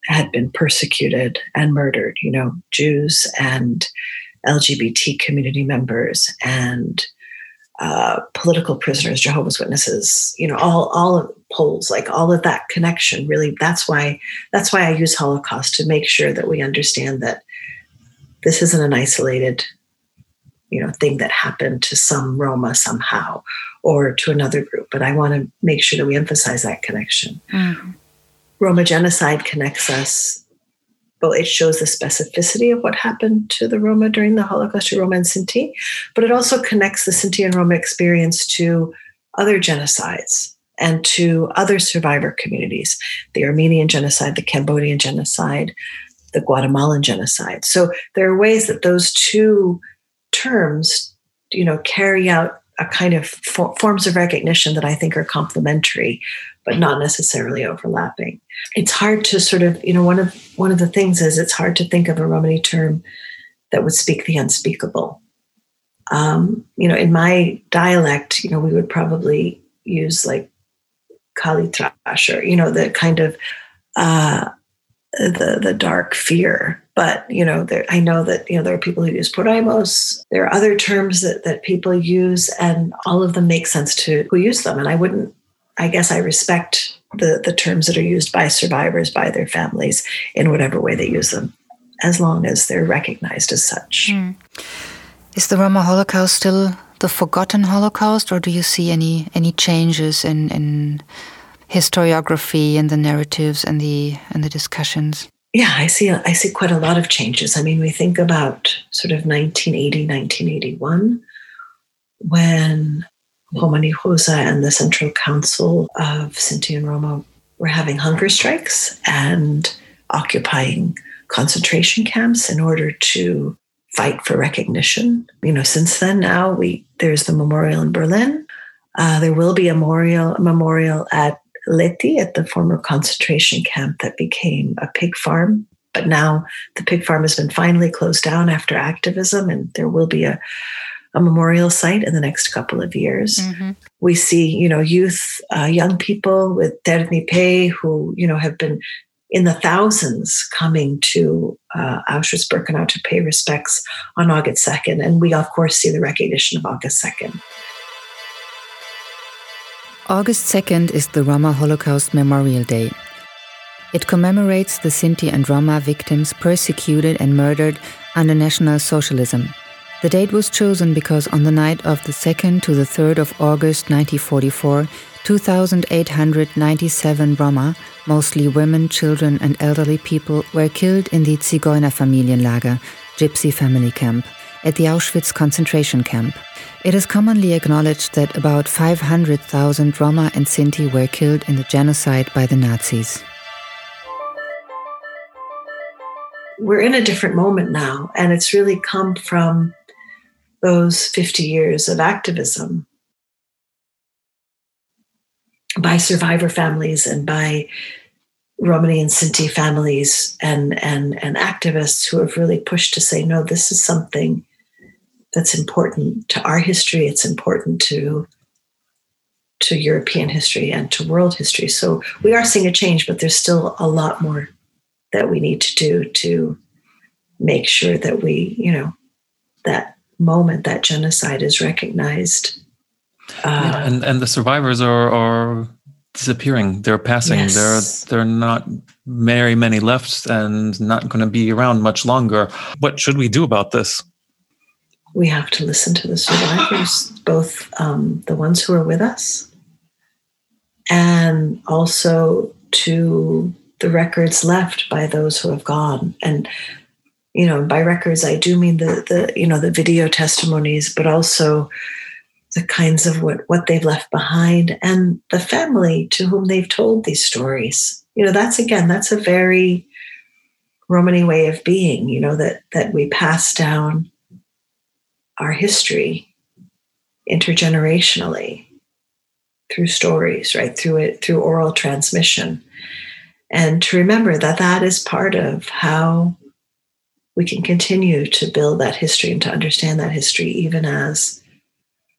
had been persecuted and murdered, you know, Jews and L G B T community members and uh, political prisoners, Jehovah's Witnesses, you know, all, all of Poles, like all of that connection really, that's why, that's why I use Holocaust, to make sure that we understand that this isn't an isolated, you know, thing that happened to some Roma somehow or to another group. But I want to make sure that we emphasize that connection. Mm-hmm. Roma genocide connects us. Well, it shows the specificity of what happened to the Roma during the Holocaust, to Roma and Sinti, but it also connects the Sinti and Roma experience to other genocides and to other survivor communities, the Armenian genocide, the Cambodian genocide, the Guatemalan genocide. So there are ways that those two terms, you know, carry out a kind of for, forms of recognition that I think are complementary, but not necessarily overlapping. It's hard to sort of, you know, one of one of the things is it's hard to think of a Romani term that would speak the unspeakable. Um, you know, in my dialect, you know, we would probably use like Kali Trash, or, you know, the kind of uh, the the dark fear. But, you know, there, I know that, you know, there are people who use Poremos. There are other terms that, that people use, and all of them make sense to who use them. And I wouldn't, I guess I respect the, the terms that are used by survivors, by their families, in whatever way they use them, as long as they're recognized as such. Mm. Is the Roma Holocaust still the forgotten Holocaust, or do you see any any changes in, in historiography and the narratives and the and the discussions? Yeah, I see. I see quite a lot of changes. I mean, we think about sort of nineteen eighty, nineteen eighty-one, when Romani Hosa and the Central Council of Sinti and Roma were having hunger strikes and occupying concentration camps in order to fight for recognition. You know, since then, now we there's the memorial in Berlin. Uh, there will be a memorial, a memorial at Leti, at the former concentration camp that became a pig farm. But now the pig farm has been finally closed down after activism, and there will be a, a memorial site in the next couple of years. Mm-hmm. We see, you know, youth, uh, young people with Terni Pei who, you know, have been in the thousands coming to uh, Auschwitz-Birkenau to pay respects on August second. And we, of course, see the recognition of August second. August second is the Roma Holocaust Memorial Day. It commemorates the Sinti and Roma victims persecuted and murdered under National Socialism. The date was chosen because on the night of the second to the third of August nineteen forty-four, two thousand eight hundred ninety-seven Roma, mostly women, children and elderly people, were killed in the Zigeunerfamilienlager, Gypsy family camp, at the Auschwitz concentration camp. It is commonly acknowledged that about five hundred thousand Roma and Sinti were killed in the genocide by the Nazis. We're in a different moment now, and it's really come from those fifty years of activism by survivor families and by Romani and Sinti families and, and, and activists who have really pushed to say, no, this is something that's important to our history. It's important to, to European history and to world history. So we are seeing a change, but there's still a lot more that we need to do to make sure that we, you know, that moment, that genocide is recognized. Uh, yeah, and, and the survivors are, are disappearing. They're passing. Yes. There are not very many left and not going to be around much longer. What should we do about this? We have to listen to the survivors, both um, the ones who are with us and also to the records left by those who have gone. And, you know, by records, I do mean the, the you know, the video testimonies, but also the kinds of what, what they've left behind and the family to whom they've told these stories. You know, that's, again, that's a very Romani way of being, you know, that that we pass down our history intergenerationally through stories, right? Through it, through oral transmission. And to remember that that is part of how we can continue to build that history and to understand that history, even as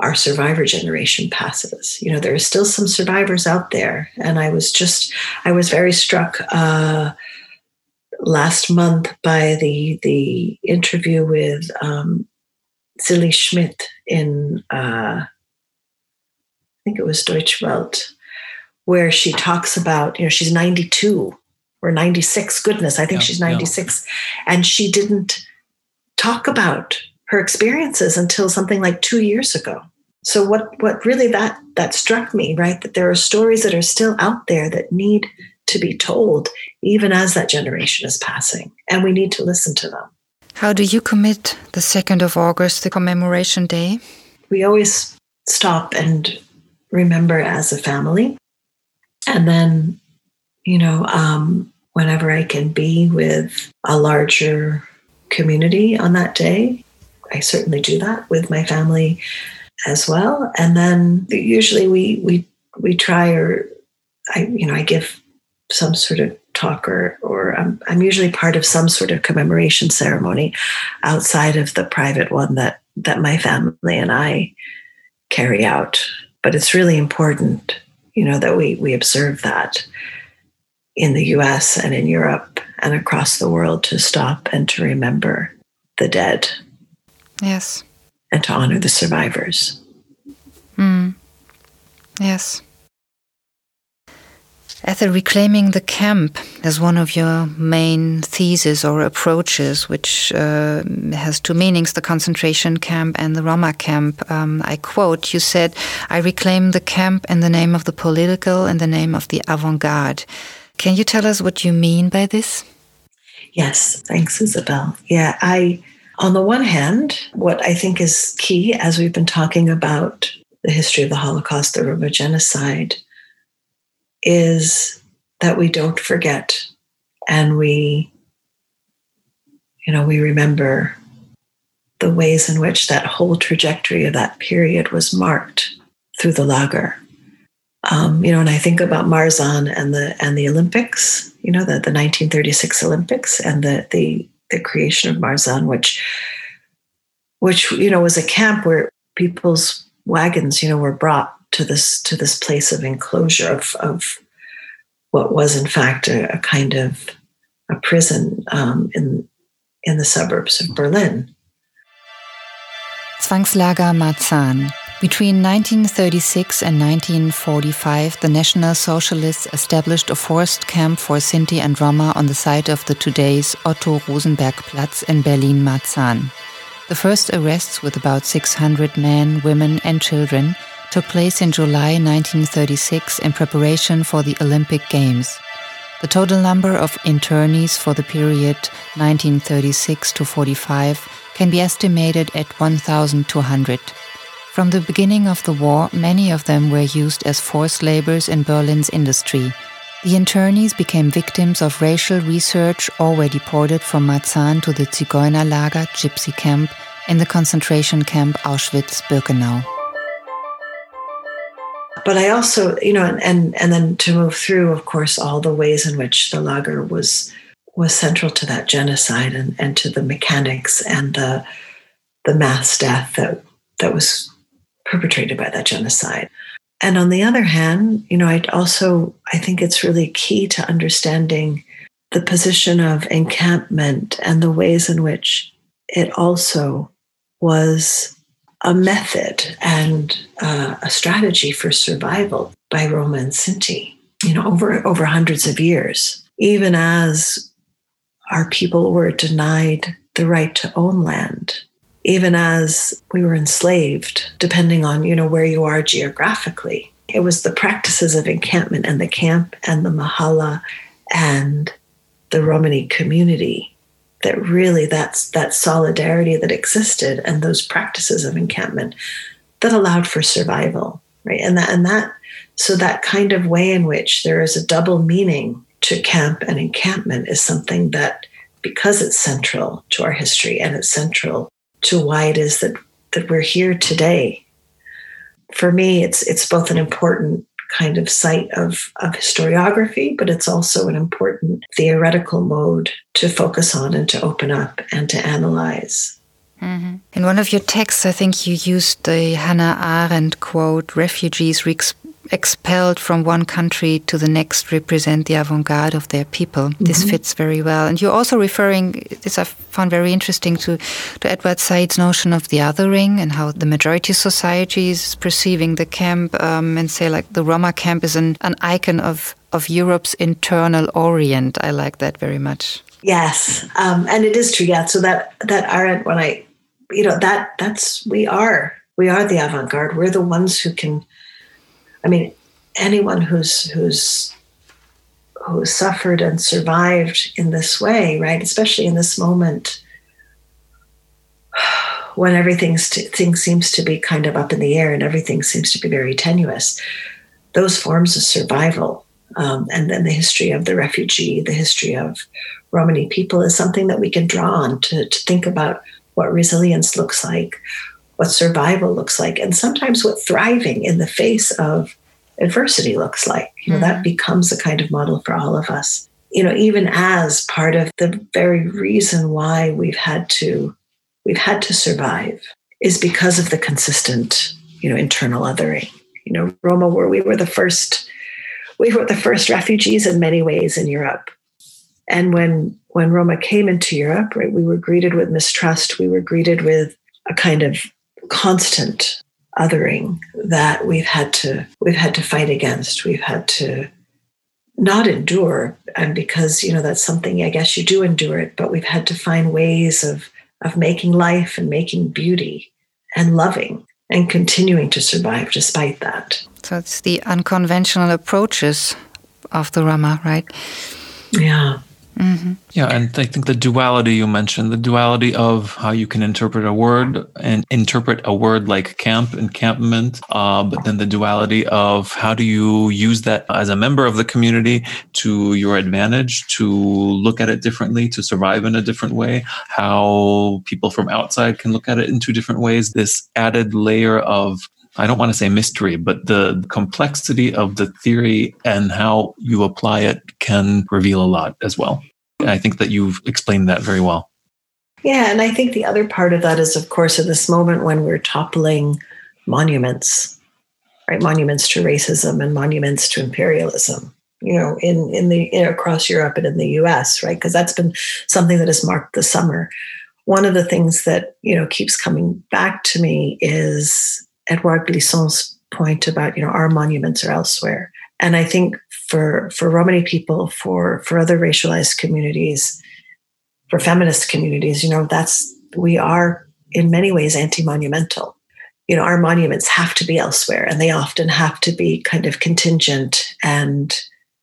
our survivor generation passes. You know, there are still some survivors out there. And I was just, I was very struck uh, last month by the the interview with um, Zilli Schmidt in, uh, I think it was Deutsche Welt, where she talks about, you know, she's ninety-two or ninety-six. Goodness, I think yeah, she's ninety-six. Yeah. And she didn't talk about her experiences until something like two years ago. So what, what really that, that struck me, right? That there are stories that are still out there that need to be told, even as that generation is passing. And we need to listen to them. How do you commit the second of August, the commemoration day? We always stop and remember as a family. And then, you know, um, whenever I can be with a larger community on that day, I certainly do that with my family as well. And then usually we we we try, or I you know I give some sort of talk, or or I'm I'm usually part of some sort of commemoration ceremony outside of the private one that that my family and I carry out. But it's really important, you know, that we we observe that in the U S and in Europe and across the world, to stop and to remember the dead. Yes. And to honor the survivors. Mm. Yes. Ethel, reclaiming the camp as one of your main theses or approaches, which uh, has two meanings, the concentration camp and the Roma camp. Um, I quote, you said, "I reclaim the camp in the name of the political and the name of the avant-garde." Can you tell us what you mean by this? Yes, thanks, Isabel. Yeah, I, on the one hand, what I think is key, as we've been talking about the history of the Holocaust, the Roma genocide, is that we don't forget, and we, you know, we remember the ways in which that whole trajectory of that period was marked through the lager. Um, you know, and I think about Marzahn and the and the Olympics, you know, the, the nineteen thirty-six Olympics and the the the creation of Marzahn, which which you know was a camp where people's wagons, you know, were brought to this to this place of enclosure of of what was in fact a, a kind of a prison um, in in the suburbs of Berlin. Zwangslager Marzahn. Between nineteen thirty-six and nineteen forty-five, the National Socialists established a forced camp for Sinti and Roma on the site of the today's Otto Rosenberg Platz in Berlin-Marzahn. The first arrests, with about six hundred men, women and children, took place in July nineteen thirty-six in preparation for the Olympic Games. The total number of internees for the period nineteen thirty-six to forty-five can be estimated at one thousand two hundred. From the beginning of the war, many of them were used as forced laborers in Berlin's industry. The internees became victims of racial research or were deported from Marzahn to the Zigeunerlager, Gypsy Camp, in the concentration camp Auschwitz-Birkenau. But I also, you know, and, and and then to move through, of course, all the ways in which the lager was was central to that genocide, and, and to the mechanics and the the mass death that that was perpetrated by that genocide. And on the other hand, you know, I also, I think it's really key to understanding the position of encampment and the ways in which it also was a method and uh, a strategy for survival by Roma and Sinti, you know, over, over hundreds of years, even as our people were denied the right to own land, even as we were enslaved, depending on, you know, where you are geographically. It was the practices of encampment and the camp and the Mahalla and the Romani community that really, that's that solidarity that existed, and those practices of encampment that allowed for survival, right? And that, and that, so that kind of way in which there is a double meaning to camp and encampment is something that, because it's central to our history and it's central to why it is that, that we're here today. For me, it's it's both an important kind of site of, of historiography, but it's also an important theoretical mode to focus on and to open up and to analyze. Mm-hmm. In one of your texts, I think you used the Hannah Arendt quote, refugees re- expelled from one country to the next represent the avant-garde of their people. Mm-hmm. This fits very well. And you're also referring, this I found very interesting, to, to Edward Said's notion of the othering and how the majority society is perceiving the camp um, and say like the Roma camp is an, an icon of, of Europe's internal Orient. I like that very much. Yes, um, and it is true. Yeah, so that that Arendt, when I, you know, that that's we are we are the avant-garde. We're the ones who can. I mean, anyone who's who's who's suffered and survived in this way, right? Especially in this moment when everything's thing seems to be kind of up in the air and everything seems to be very tenuous. Those forms of survival, um, and then the history of the refugee, the history of Romani people is something that we can draw on to, to think about what resilience looks like, what survival looks like, and sometimes what thriving in the face of adversity looks like. You know, mm-hmm. that becomes a kind of model for all of us. You know, even as part of the very reason why we've had to we've had to survive is because of the consistent, you know, internal othering. You know, Roma were we were the first we were the first refugees in many ways in Europe. And when when Roma came into Europe, right, we were greeted with mistrust. We were greeted with a kind of constant othering that we've had to we've had to fight against. We've had to not endure, and because you know that's something I guess you do endure it, but we've had to find ways of of making life and making beauty and loving and continuing to survive despite that. So it's the unconventional approaches of the Roma, right? Yeah. Mm-hmm. Yeah, and I think the duality you mentioned, the duality of how you can interpret a word and interpret a word like camp, encampment, uh, but then the duality of how do you use that as a member of the community to your advantage, to look at it differently, to survive in a different way, how people from outside can look at it in two different ways, this added layer of, I don't want to say mystery, but the complexity of the theory and how you apply it can reveal a lot as well. And I think that you've explained that very well. Yeah, and I think the other part of that is, of course, in this moment when we're toppling monuments, right? Monuments to racism and monuments to imperialism, you know, in, in the in, across Europe and in the U S, right? Because that's been something that has marked the summer. One of the things that, you know, keeps coming back to me is Edouard Glissant's point about, you know, our monuments are elsewhere. And I think for for Romani people, for for other racialized communities, for feminist communities, you know, that's, we are in many ways anti-monumental. You know, our monuments have to be elsewhere, and they often have to be kind of contingent and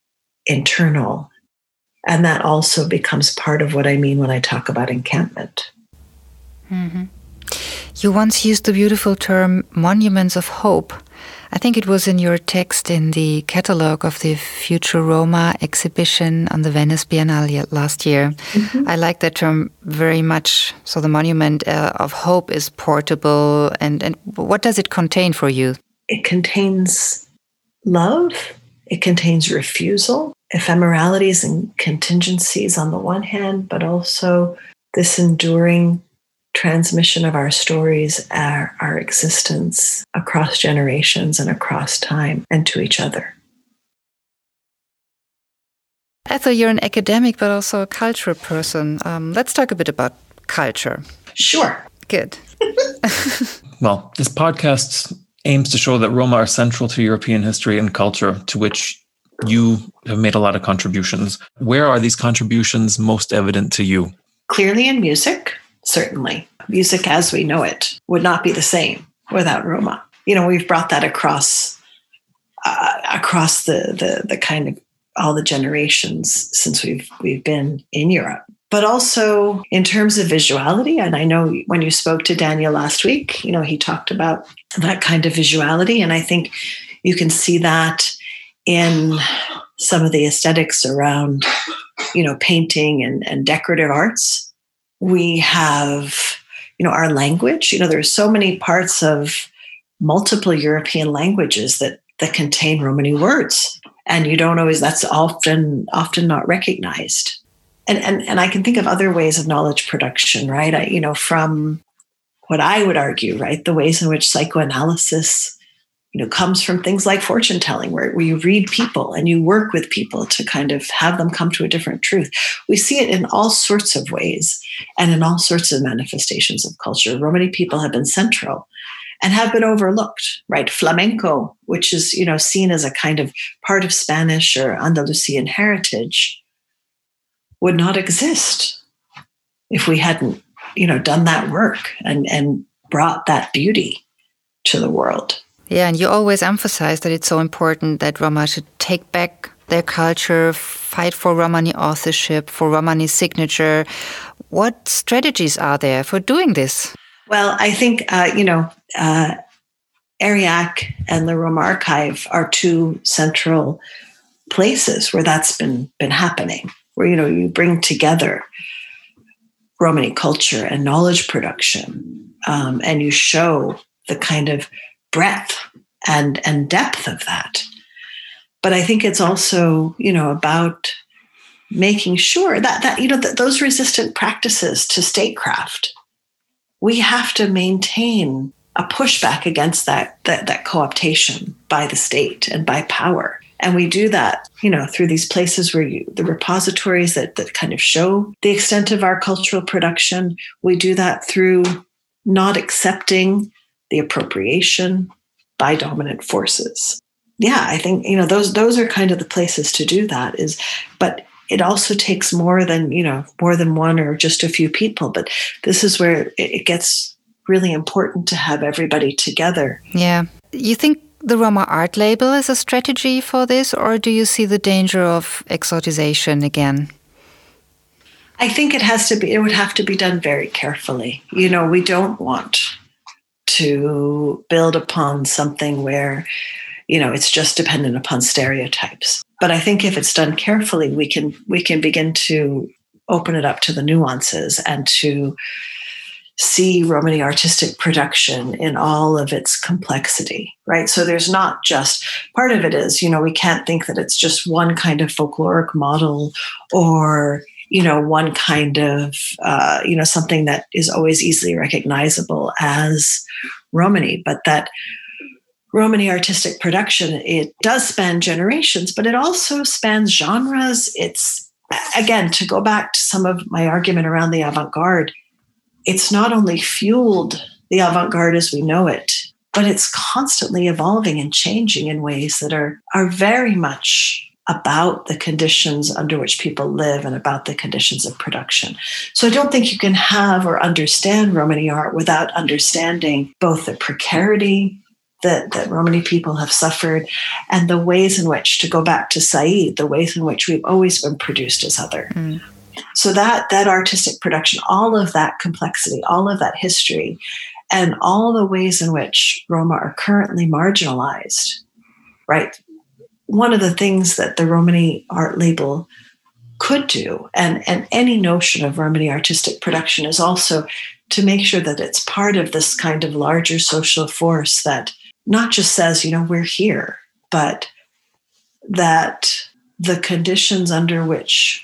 internal. And that also becomes part of what I mean when I talk about encampment. Mm-hmm. You once used the beautiful term monuments of hope. I think it was in your text in the catalogue of the Future Roma exhibition on the Venice Biennale last year. Mm-hmm. I like that term very much. So the monument uh, of hope is portable. And, and what does it contain for you? It contains love. It contains refusal, ephemeralities and contingencies on the one hand, but also this enduring transmission of our stories, our, our existence across generations and across time and to each other. Ethel, you're an academic, but also a cultural person. Um, let's talk a bit about culture. Sure. Good. Well, this podcast aims to show that Roma are central to European history and culture, to which you have made a lot of contributions. Where are these contributions most evident to you? Clearly in music. Certainly. Music as we know it would not be the same without Roma. You know, we've brought that across uh, across the, the the kind of all the generations since we've we've been in Europe. But also in terms of visuality, and I know when you spoke to Daniel last week, you know, he talked about that kind of visuality, and I think you can see that in some of the aesthetics around, you know, painting and, and decorative arts. We have, you know, our language. You know, there's so many parts of multiple European languages that that contain Romani words, and you don't always. That's often often not recognized. And and and I can think of other ways of knowledge production, right? I, you know, from what I would argue, right, the ways in which psychoanalysis, you know, comes from things like fortune telling, where, where you read people and you work with people to kind of have them come to a different truth. We see it in all sorts of ways and in all sorts of manifestations of culture. Romani people have been central and have been overlooked, right? Flamenco, which is, you know, seen as a kind of part of Spanish or Andalusian heritage, would not exist if we hadn't, you know, done that work and, and brought that beauty to the world. Yeah, and you always emphasize that it's so important that Roma should take back their culture, fight for Romani authorship, for Romani signature. What strategies are there for doing this? Well, I think, uh, you know, uh, ERIAC and the Roma Archive are two central places where that's been, been happening, where, you know, you bring together Romani culture and knowledge production, um, and you show the kind of breadth and and depth of that. But I think it's also, you know, about making sure that that you know that those resistant practices to statecraft, we have to maintain a pushback against that that that co-optation by the state and by power. And we do that, you know, through these places where you, the repositories that that kind of show the extent of our cultural production. We do that through not accepting the appropriation by dominant forces. Yeah, I think, you know, those those are kind of the places to do that is, but it also takes more than, you know, more than one or just a few people. But this is where it, it gets really important to have everybody together. Yeah. You think the Roma art label is a strategy for this, or do you see the danger of exoticization again? I think it has to be, it would have to be done very carefully. You know, we don't want to build upon something where, you know, it's just dependent upon stereotypes. But I think if it's done carefully, we can we can begin to open it up to the nuances and to see Romani artistic production in all of its complexity, right? So there's not just, part of it is, you know, we can't think that it's just one kind of folkloric model or, you know, one kind of, uh, you know, something that is always easily recognizable as Romani, but that Romani artistic production, it does span generations, but it also spans genres. It's, again, to go back to some of my argument around the avant-garde, it's not only fueled the avant-garde as we know it, but it's constantly evolving and changing in ways that are, are very much about the conditions under which people live and about the conditions of production. So I don't think you can have or understand Romani art without understanding both the precarity that, that Romani people have suffered and the ways in which, to go back to Said, the ways in which we've always been produced as other. Mm. So that that artistic production, all of that complexity, all of that history, and all the ways in which Roma are currently marginalized, right? One of the things that the Romani art label could do, and, and any notion of Romani artistic production, is also to make sure that it's part of this kind of larger social force that not just says, you know, we're here, but that the conditions under which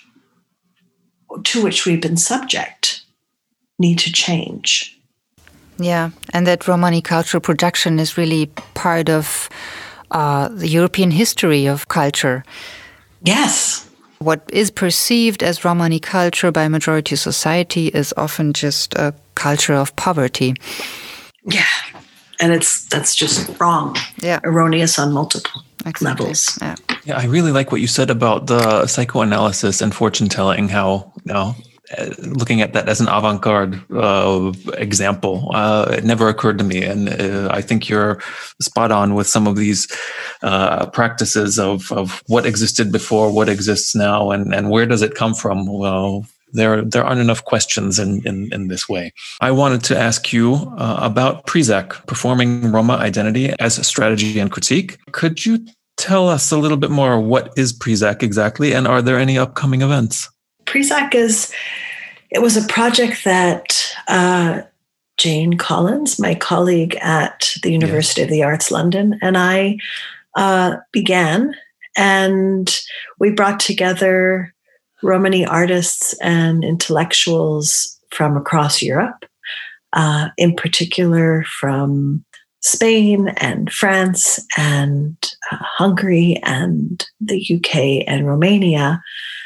to which we've been subject need to change. Yeah, and that Romani cultural production is really part of uh, the European history of culture. Yes. What is perceived as Romani culture by majority society is often just a culture of poverty. Yeah, and it's that's just wrong. Yeah, erroneous on multiple exactly. levels. Yeah. Yeah, I really like what you said about the psychoanalysis and fortune telling, how, you know, looking at that as an avant-garde uh, example. Uh, it never occurred to me. And uh, I think you're spot on with some of these uh, practices of, of what existed before, what exists now, and, and where does it come from? Well, there there aren't enough questions in, in, in this way. I wanted to ask you uh, about Prizak, Performing Roma Identity as a Strategy and Critique. Could you tell us a little bit more, what is Prizak exactly, and are there any upcoming events? Prizak is, it was a project that uh, Jane Collins, my colleague at the University yes. of the Arts London, and I uh, began, and we brought together Romani artists and intellectuals from across Europe uh, in particular from Spain and France and uh, Hungary and the U K and Romania,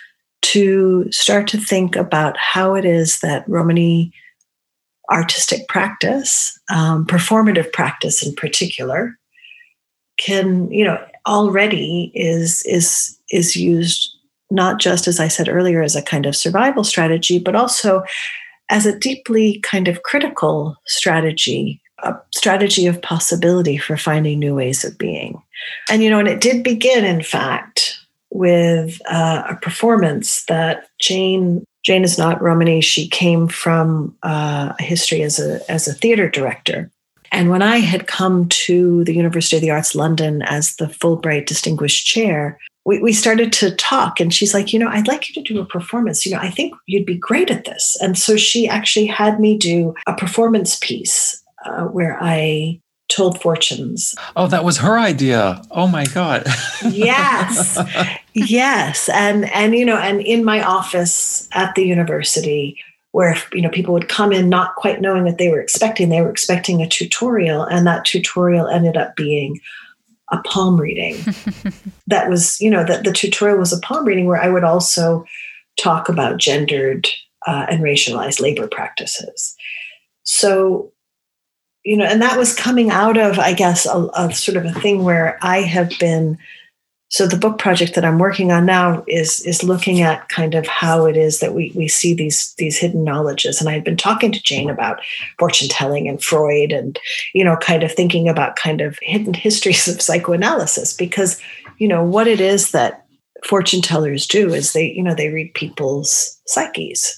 to start to think about how it is that Romani artistic practice, um, performative practice in particular, can, you know, already is is is used not just, as I said earlier, as a kind of survival strategy, but also as a deeply kind of critical strategy, a strategy of possibility for finding new ways of being. And, you know, and it did begin, in fact, with uh, a performance that Jane, Jane is not Romani. She came from uh, a history as a, as a theater director. And when I had come to the University of the Arts London as the Fulbright Distinguished Chair, we, we started to talk, and she's like, you know, I'd like you to do a performance. You know, I think you'd be great at this. And so she actually had me do a performance piece uh, where I told fortunes. Oh, that was her idea. Oh my God. Yes. Yes. And, and, you know, and in my office at the university, where, you know, people would come in not quite knowing what they were expecting. They were expecting a tutorial, and that tutorial ended up being a palm reading. That was, you know, that the tutorial was a palm reading where I would also talk about gendered uh, and racialized labor practices. So, you know, and that was coming out of, I guess, a, a sort of a thing where I have been. So the book project that I'm working on now is is looking at kind of how it is that we we see these these hidden knowledges. And I had been talking to Jane about fortune telling and Freud, and, you know, kind of thinking about kind of hidden histories of psychoanalysis, because, you know, what it is that fortune tellers do is they, you know, they read people's psyches.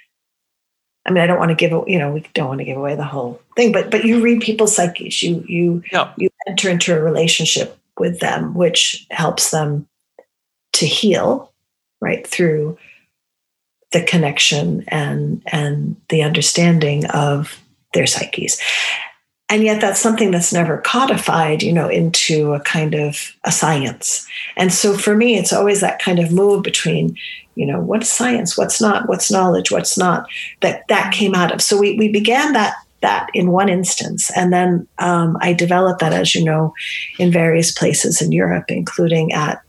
I mean, I don't want to give, you know, we don't want to give away the whole thing, but but you read people's psyches. You you yeah. you enter into a relationship with them, which helps them to heal, right, through the connection and and the understanding of their psyches. And yet that's something that's never codified, you know, into a kind of a science. And so for me, it's always that kind of move between, you know, what's science, what's not, what's knowledge, what's not, that that came out of. So we we began that that in one instance. And then um, I developed that, as you know, in various places in Europe, including at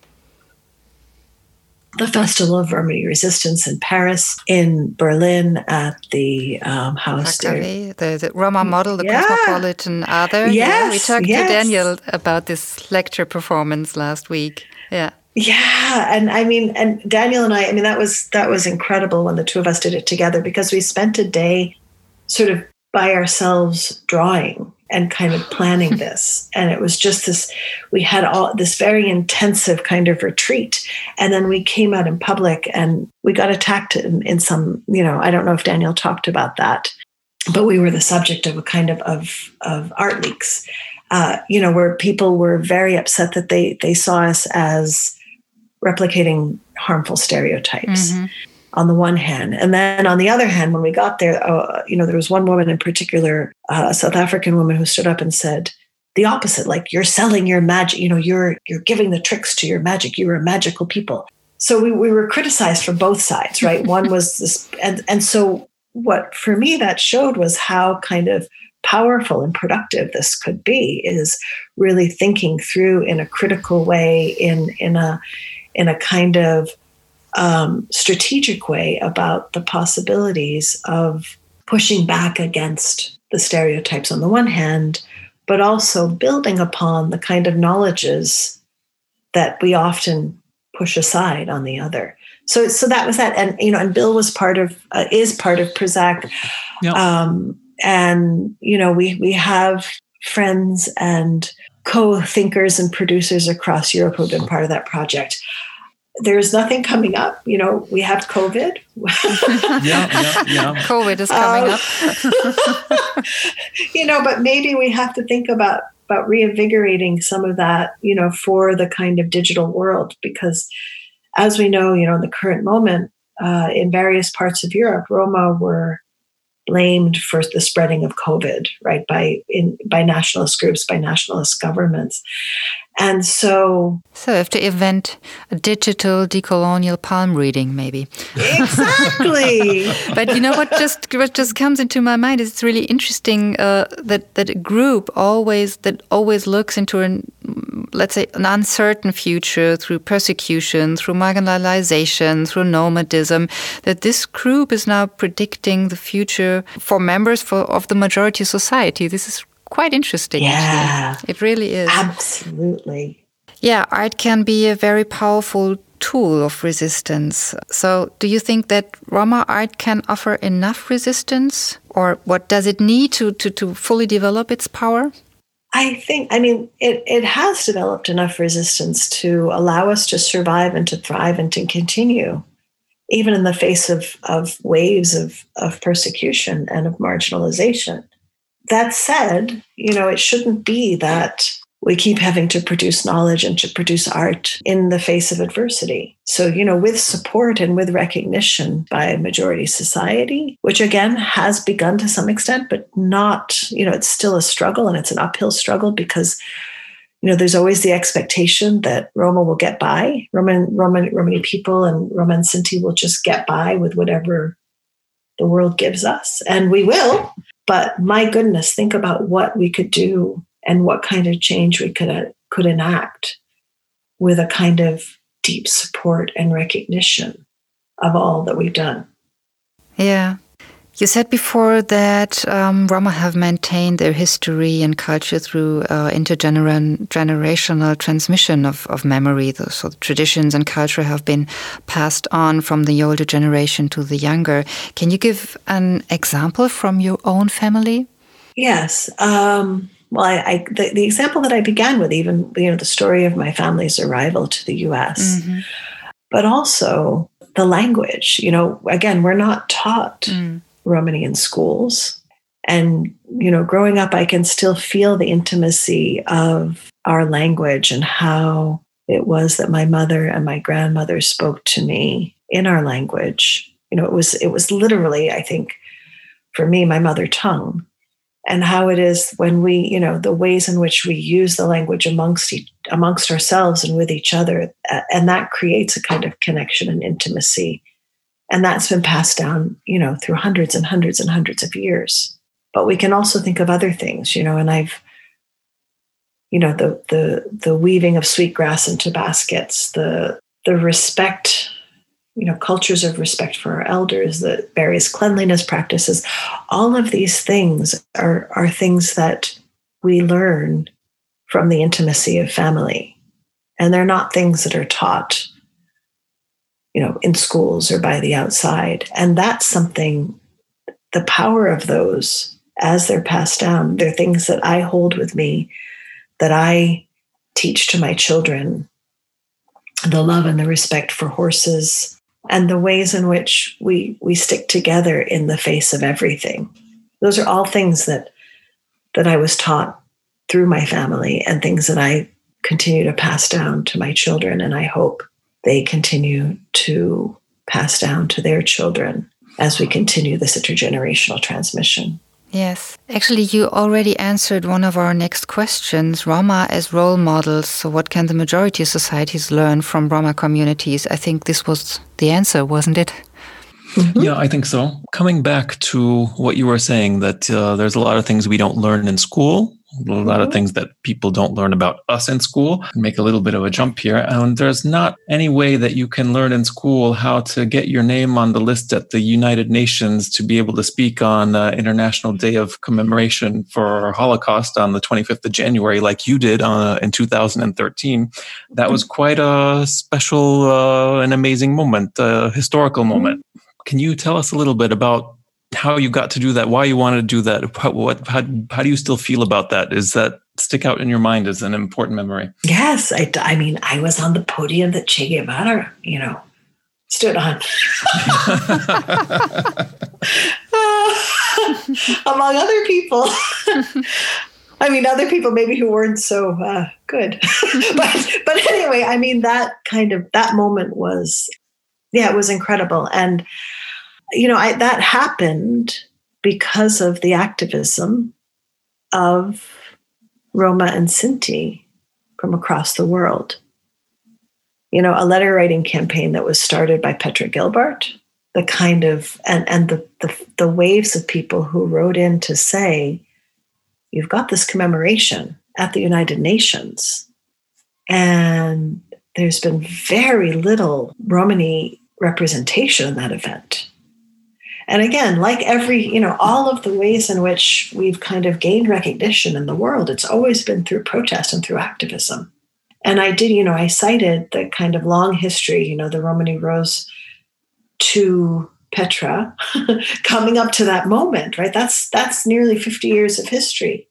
the Festival of Romani Resistance in Paris, in Berlin at the um, house there. The, the Roma model, the yeah. Cosmopolitan Other. Yes, yeah, we talked yes. to Daniel about this lecture performance last week. Yeah. Yeah. And I mean, and Daniel and I, I mean, that was, that was incredible when the two of us did it together, because we spent a day sort of by ourselves drawing and kind of planning this. And it was just this, we had all this very intensive kind of retreat. And then we came out in public and we got attacked in, in some, you know, I don't know if Daniel talked about that, but we were the subject of a kind of, of, of art leaks, uh, you know, where people were very upset that they, they saw us as replicating harmful stereotypes. Mm-hmm. On the one hand. And then on the other hand, when we got there, uh, you know, there was one woman in particular, uh, a South African woman, who stood up and said the opposite, like, you're selling your magic, you know, you're you're giving the tricks to your magic. You're a magical people. So we, we were criticized from both sides, right? One was this, and, and so what for me that showed was how kind of powerful and productive this could be, is really thinking through in a critical way, in in a in a kind of Um, strategic way about the possibilities of pushing back against the stereotypes on the one hand, but also building upon the kind of knowledges that we often push aside on the other. So, so that was that, and you know, and Bill was part of, uh, is part of Prozac, yeah. um, and you know, we we have friends and co-thinkers and producers across Europe who've been part of that project. There's nothing coming up. You know, we have COVID. yeah, yeah, yeah. COVID is coming um, up. You know, but maybe we have to think about, about reinvigorating some of that, you know, for the kind of digital world, because as we know, you know, in the current moment, uh, in various parts of Europe, Roma were blamed for the spreading of COVID, right, by in by nationalist groups, by nationalist governments. And so... So you have to invent a digital decolonial palm reading, maybe. Exactly! But you know what just what just comes into my mind is it's really interesting uh, that, that a group always that always looks into an, let's say, an uncertain future through persecution, through marginalization, through nomadism, that this group is now predicting the future for members for, of the majority society. This is quite interesting. Yeah. Actually. It really is. Absolutely. Yeah, art can be a very powerful tool of resistance. So do you think that Roma art can offer enough resistance? Or what does it need to, to, to fully develop its power? I think, I mean, it, it has developed enough resistance to allow us to survive and to thrive and to continue, even in the face of, of waves of, of persecution and of marginalization. That said, you know, it shouldn't be that we keep having to produce knowledge and to produce art in the face of adversity. So, you know, with support and with recognition by majority society, which again has begun to some extent, but not, you know, it's still a struggle and it's an uphill struggle because, you know, there's always the expectation that Roma will get by. Roman, Roman, Romani people and Roma and Sinti will just get by with whatever the world gives us. And we will. But my goodness, think about what we could do and what kind of change we could uh, could enact with a kind of deep support and recognition of all that we've done. Yeah. You said before that um, Roma have maintained their history and culture through uh, intergenerational transmission of, of memory. So the traditions and culture have been passed on from the older generation to the younger. Can you give an example from your own family? Yes. Um, well, I, I, the, the example that I began with, even, you know, the story of my family's arrival to the U S, mm-hmm. but also the language. You know, again, we're not taught mm. Romani in schools. And, you know, growing up, I can still feel the intimacy of our language and how it was that my mother and my grandmother spoke to me in our language. You know, it was, it was literally, I think, for me, my mother tongue. And how it is when we, you know, the ways in which we use the language amongst each, amongst ourselves and with each other. Uh, and that creates a kind of connection and intimacy. And that's been passed down, you know, through hundreds and hundreds and hundreds of years. But we can also think of other things, you know, and I've, you know, the the the weaving of sweetgrass into baskets, the the respect, you know, cultures of respect for our elders, the various cleanliness practices, all of these things are, are things that we learn from the intimacy of family. And they're not things that are taught, you know, in schools or by the outside. And that's something, the power of those as they're passed down, they're things that I hold with me, that I teach to my children, the love and the respect for horses, and the ways in which we we stick together in the face of everything. Those are all things that that I was taught through my family and things that I continue to pass down to my children, and I hope they continue to pass down to their children as we continue this intergenerational transmission. Yes. Actually, you already answered one of our next questions, Roma as role models. So what can the majority of societies learn from Roma communities? I think this was the answer, wasn't it? Mm-hmm. Yeah, I think so. Coming back to what you were saying, that uh, there's a lot of things we don't learn in school, a lot mm-hmm. of things that people don't learn about us in school. Make a little bit of a jump here. And there's not any way that you can learn in school how to get your name on the list at the United Nations to be able to speak on uh, International Day of Commemoration for Holocaust on the twenty-fifth of January, like you did uh, in two thousand thirteen. That was quite a special uh, and amazing moment, a historical mm-hmm. moment. Can you tell us a little bit about how you got to do that, why you wanted to do that? What, what, how, how do you still feel about that? Does that stick out in your mind as an important memory? Yes. I, I mean, I was on the podium that Che Guevara, you know, stood on. uh, among other people. I mean, other people maybe who weren't so uh, good. but, but anyway, I mean, that kind of, that moment was, yeah, it was incredible. And you know, I, that happened because of the activism of Roma and Sinti from across the world. You know, a letter writing campaign that was started by Petra Gilbert, the kind of, and, and the, the, the waves of people who wrote in to say, you've got this commemoration at the United Nations, and there's been very little Romani representation in that event. And again, like every, you know, all of the ways in which we've kind of gained recognition in the world, it's always been through protest and through activism. And I did, you know, I cited the kind of long history, you know, the Romani rose to Petra coming up to that moment, right? That's that's nearly fifty years of history.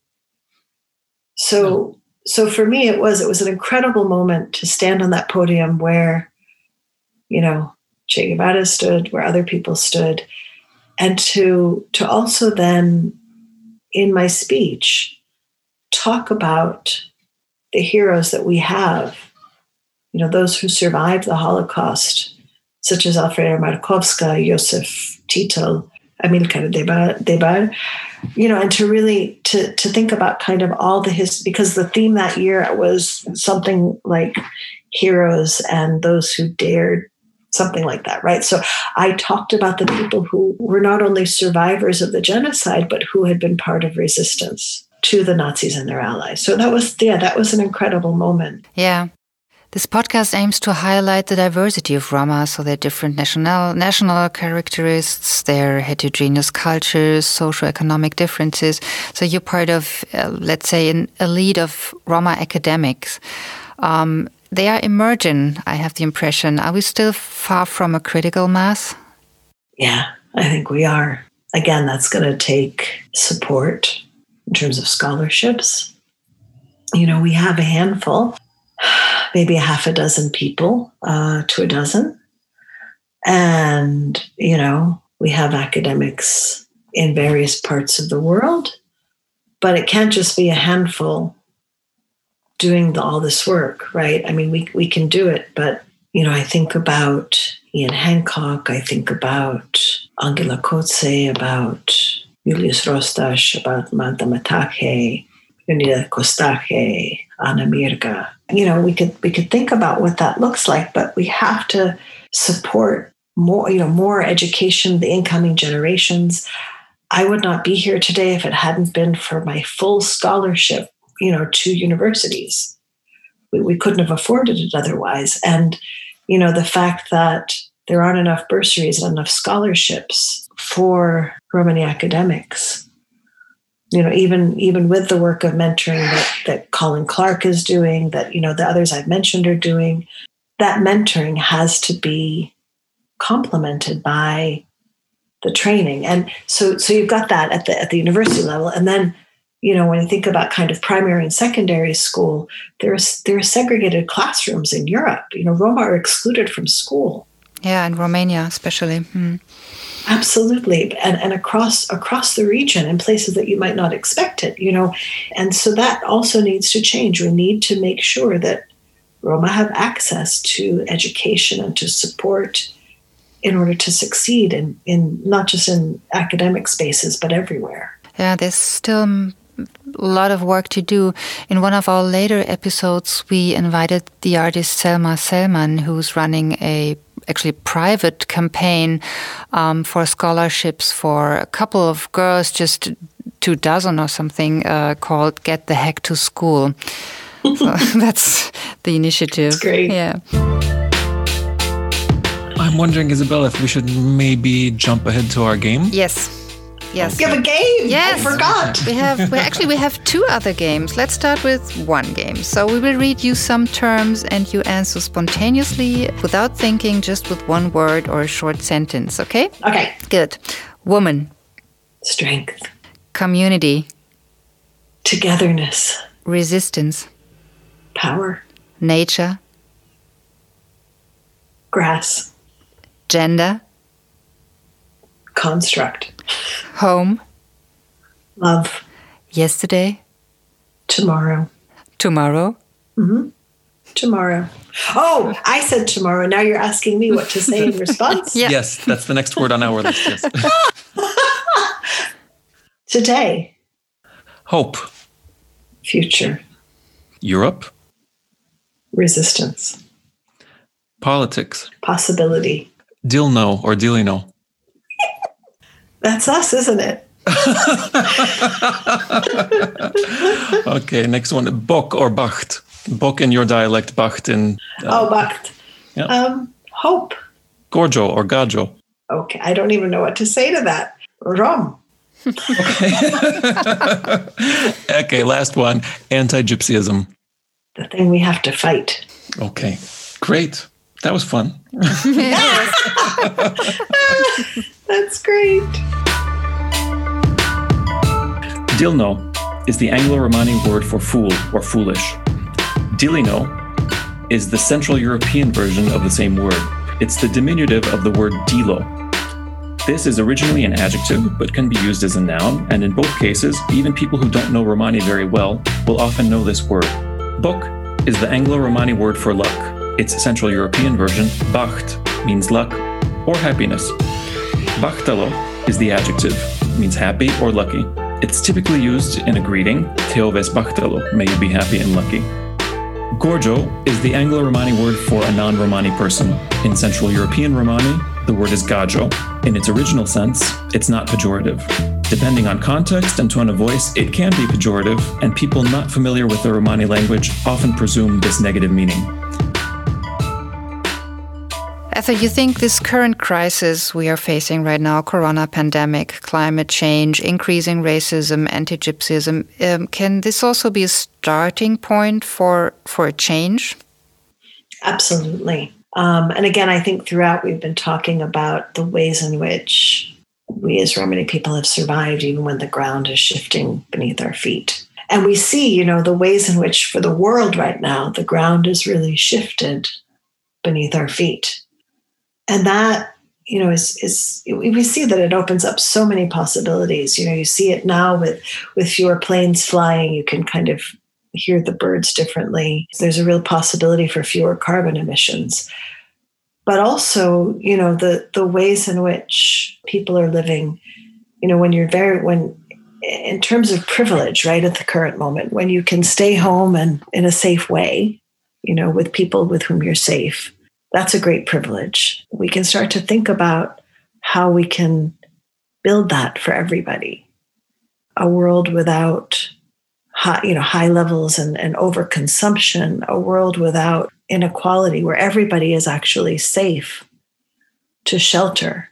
So, so for me, it was, it was an incredible moment to stand on that podium where, you know, Che Guevara stood, where other people stood, and to, to also then, in my speech, talk about the heroes that we have, you know, those who survived the Holocaust, such as Alfreda Markowska, Josef Titel, Amilcar Debar, you know, and to really, to, to think about kind of all the his, because the theme that year was something like heroes and those who dared, something like that, right? So I talked about the people who were not only survivors of the genocide, but who had been part of resistance to the Nazis and their allies. So that was, yeah, that was an incredible moment. Yeah. This podcast aims to highlight the diversity of Roma, so their different national national characteristics, their heterogeneous cultures, socioeconomic differences. So you're part of, uh, let's say, an elite of Roma academics. Um, they are emerging, I have the impression. Are we still far from a critical mass? Yeah, I think we are. Again, that's going to take support in terms of scholarships. You know, we have a handful, maybe a half a dozen people uh, to a dozen. And, you know, we have academics in various parts of the world, but it can't just be a handful doing the, all this work, right? I mean, we we can do it, but, you know, I think about Ian Hancock, I think about Angela Kotze, about Julius Rostas, about Magda Matake, Unida Kostache, Anna Mirga. You know, we could we could think about what that looks like, but we have to support more, you know, more education, the incoming generations. I would not be here today if it hadn't been for my full scholarship, you know, to universities. We, we couldn't have afforded it otherwise. And, you know, the fact that there aren't enough bursaries and enough scholarships for Romani academics, you know, even even with the work of mentoring that, that Colin Clark is doing, that, you know, the others I've mentioned are doing, that mentoring has to be complemented by the training. And so so you've got that at the at the university level. And then, you know, when you think about kind of primary and secondary school, there's there are segregated classrooms in Europe. You know, Roma are excluded from school. Yeah, in Romania especially. Hmm. Absolutely. And and across across the region in places that you might not expect it, you know. And so that also needs to change. We need to make sure that Roma have access to education and to support in order to succeed in, in not just in academic spaces, but everywhere. Yeah, there's still a lot of work to do. In one of our later episodes, we invited the artist Selma Selman, who's running a actually private campaign um, for scholarships for a couple of girls, just two dozen or something, uh, called Get the Heck to School. So that's the initiative. That's great. Yeah. I'm wondering, Isabel, if we should maybe jump ahead to our game? Yes. Yes. You have a game. Yes. I forgot. We have we actually we have two other games. Let's start with one game. So we will read you some terms and you answer spontaneously without thinking, just with one word or a short sentence, okay? Okay. Good. Woman. Strength. Community. Togetherness. Resistance. Power. Nature. Grass. Gender. Construct. Home. Love. Yesterday. Tomorrow. Tomorrow. Mm-hmm. Tomorrow. Oh, I said tomorrow. Now you're asking me what to say in response? Yeah. Yes, that's the next word on our list. Yes. Today. Hope. Future. Europe. Resistance. Politics. Possibility. Dilno or Dilino. That's us, isn't it? Okay, next one. Bok or Bacht. Bok in your dialect, Bacht in... Uh, oh, Bacht. Yeah. Um, hope. Gorjo or Gajo. Okay, I don't even know what to say to that. Rom. Okay. Okay, last one. Anti-Gypsyism. The thing we have to fight. Okay, great. That was fun. That's great. Dilno is the Anglo-Romani word for fool or foolish. Dilino is the Central European version of the same word. It's the diminutive of the word dilo. This is originally an adjective, but can be used as a noun, and in both cases, even people who don't know Romani very well will often know this word. Bok is the Anglo-Romani word for luck. Its Central European version, Bacht, means luck or happiness. Bachtalo is the adjective, means happy or lucky. It's typically used in a greeting, Teo ves bachtalo, may you be happy and lucky. Gorjo is the Anglo-Romani word for a non-Romani person. In Central European Romani, the word is gajo. In its original sense, it's not pejorative. Depending on context and tone of voice, it can be pejorative, and people not familiar with the Romani language often presume this negative meaning. Ethel, you think this current crisis we are facing right now, corona pandemic, climate change, increasing racism, anti-Gypsyism, um, can this also be a starting point for, for a change? Absolutely. Um, and again, I think throughout we've been talking about the ways in which we as Romani people have survived even when the ground is shifting beneath our feet. And we see, you know, the ways in which for the world right now, the ground is really shifted beneath our feet. And that, you know, is, is we see that it opens up so many possibilities. You know, you see it now with, with fewer planes flying, you can kind of hear the birds differently. There's a real possibility for fewer carbon emissions. But also, you know, the, the ways in which people are living, you know, when you're very, when, in terms of privilege, right, at the current moment, when you can stay home and in a safe way, you know, with people with whom you're safe, that's a great privilege. We can start to think about how we can build that for everybody. A world without high, you know, high levels and, and overconsumption, a world without inequality, where everybody is actually safe to shelter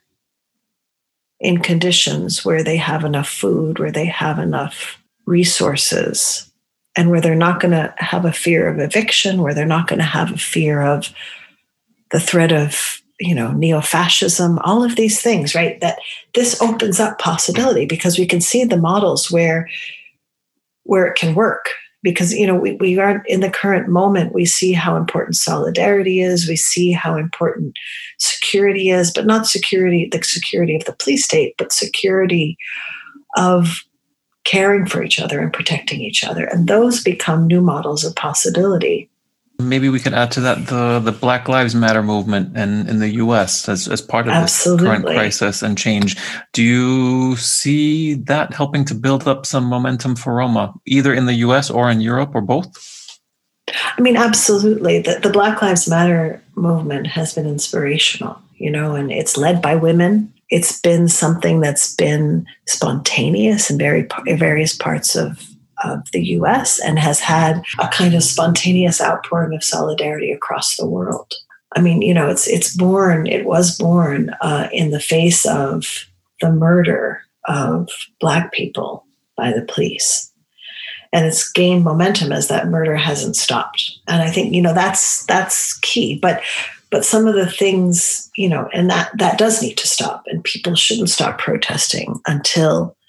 in conditions where they have enough food, where they have enough resources, and where they're not going to have a fear of eviction, where they're not going to have a fear of the threat of, you know, neo-fascism, all of these things, right? That this opens up possibility because we can see the models where, where it can work. Because, you know, we, we are in the current moment, we see how important solidarity is, we see how important security is, but not security, the security of the police state, but security of caring for each other and protecting each other. And those become new models of possibility. Maybe we could add to that the, the Black Lives Matter movement in, in the U S as, as part of Absolutely. This current crisis and change. Do you see that helping to build up some momentum for Roma, either in the U S or in Europe or both? I mean, absolutely. The, the Black Lives Matter movement has been inspirational, you know, and it's led by women. It's been something that's been spontaneous in very various parts of of the U S and has had a kind of spontaneous outpouring of solidarity across the world. I mean, you know, it's it's born, it was born uh, in the face of the murder of Black people by the police. And it's gained momentum as that murder hasn't stopped. And I think, you know, that's that's key. But but some of the things, you know, and that that does need to stop. And people shouldn't stop protesting until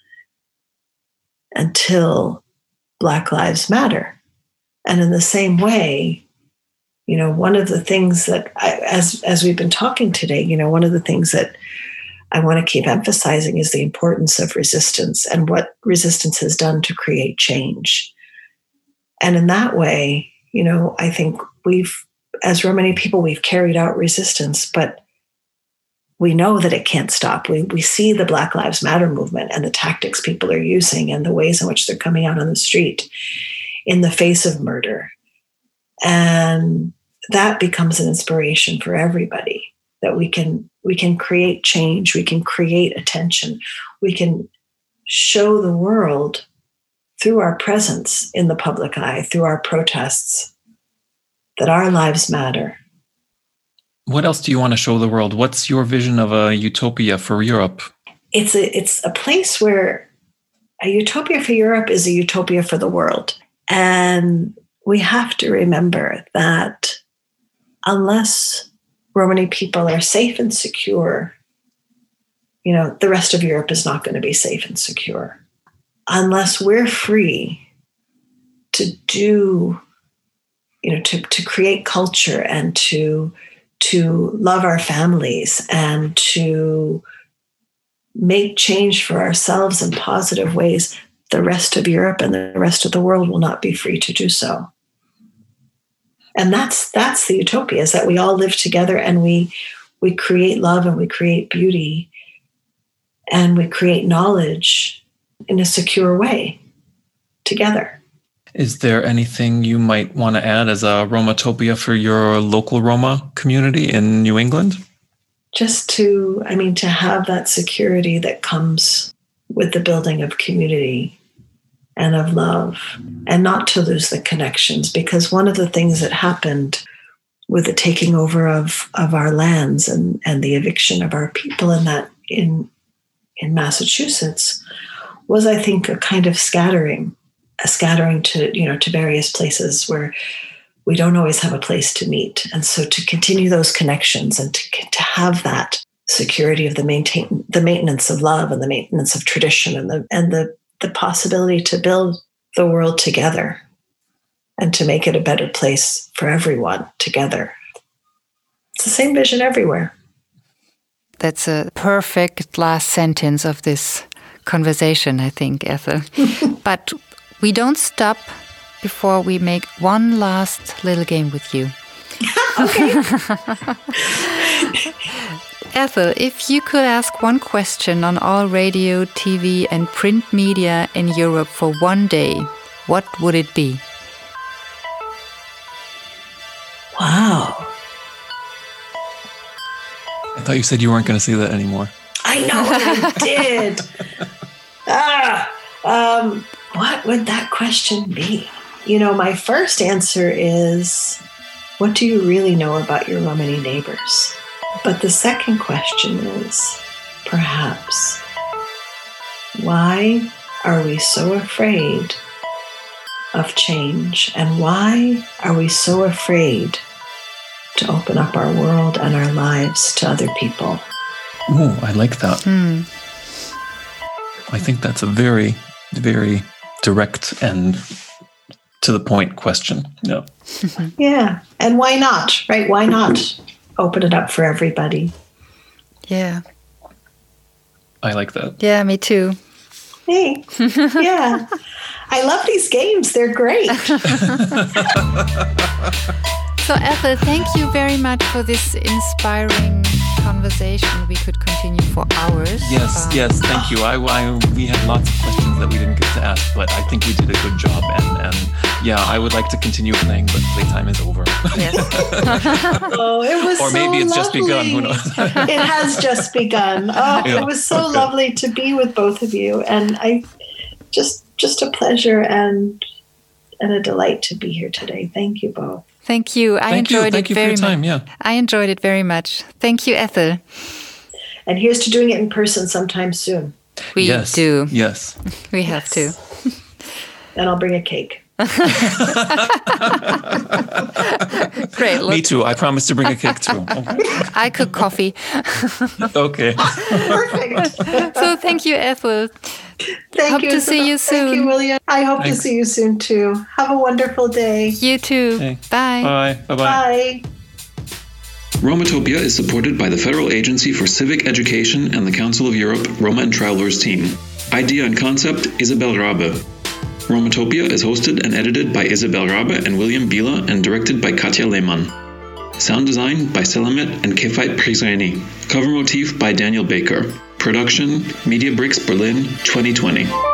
until Black Lives Matter. And in the same way, you know, one of the things that, I, as as we've been talking today, you know, one of the things that I want to keep emphasizing is the importance of resistance and what resistance has done to create change. And in that way, you know, I think we've, as Romani people, we've carried out resistance, but we know that it can't stop. We we see the Black Lives Matter movement and the tactics people are using and the ways in which they're coming out on the street in the face of murder. And that becomes an inspiration for everybody, that we can we can create change, we can create attention, we can show the world through our presence in the public eye, through our protests, that our lives matter. What else do you want to show the world? What's your vision of a utopia for Europe? It's a it's a place where a utopia for Europe is a utopia for the world. And we have to remember that unless Romani people are safe and secure, you know, the rest of Europe is not going to be safe and secure. Unless we're free to do, you know, to, to create culture and to, to love our families and to make change for ourselves in positive ways, the rest of Europe and the rest of the world will not be free to do so. And that's that's the utopia, is that we all live together and we we create love and we create beauty and we create knowledge in a secure way together. Is there anything you might want to add as a Romatopia for your local Roma community in New England? Just to, I mean, to have that security that comes with the building of community and of love, and not to lose the connections, because one of the things that happened with the taking over of, of our lands and, and the eviction of our people in that in in Massachusetts was, I think, a kind of scattering, a scattering to, you know, to various places where we don't always have a place to meet. And so to continue those connections and to, to have that security of the maintain the maintenance of love and the maintenance of tradition and the and the the possibility to build the world together and to make it a better place for everyone together. It's the same vision everywhere. That's a perfect last sentence of this conversation, I think, Ethel. But we don't stop before we make one last little game with you. Okay. Ethel, if you could ask one question on all radio, T V, and print media in Europe for one day, what would it be? Wow. I thought you said you weren't going to say that anymore. I know I did. ah, um, what would that question be? You know, my first answer is, what do you really know about your Romani neighbors? But the second question is, perhaps, why are we so afraid of change? And why are we so afraid to open up our world and our lives to other people? Ooh, I like that. Hmm. I think that's a very, very direct and to the point question. Yeah. Yeah. And why not, right? Why not open it up for everybody? Yeah. I like that. Yeah, me too. Hey. Yeah. I love these games. They're great. So, Ethel, thank you very much for this inspiring conversation. We could continue for hours. Yes, um, yes, thank you. I, I, we had lots of questions that we didn't get to ask, but I think we did a good job. And, and yeah, I would like to continue playing, but playtime is over. Yes. Oh, it was or maybe so it's lovely. just begun. Who knows? It has just begun. Oh, Yeah. It was so Okay. lovely to be with both of you, and I just just a pleasure and and a delight to be here today. Thank you both. Thank you. I Thank you. enjoyed Thank it you for very your time. much. Yeah. I enjoyed it very much. Thank you, Ethel. And here's to doing it in person sometime soon. We yes. do. Yes. We have Yes. to. And I'll bring a cake. Great. Look, Me too. I promise to bring a cake too. Okay. I cook coffee. Okay. Perfect. So thank you, Ethel. Thank Hope you. to see Isabel. you Thank you, soon. William. I hope Thanks. to see you soon too. Have a wonderful day. You too. Okay. Bye. Bye. Bye-bye. Bye. Romatopia is supported by the Federal Agency for Civic Education and the Council of Europe Roma and Travelers team. Idea and concept, Isabel Rabe. Romatopia is hosted and edited by Isabel Rabe and William Bila and directed by Katja Lehmann. Sound design by Selamet and Kefait Prizreni. Cover motif by Daniel Baker. Production, Media Bricks Berlin twenty twenty.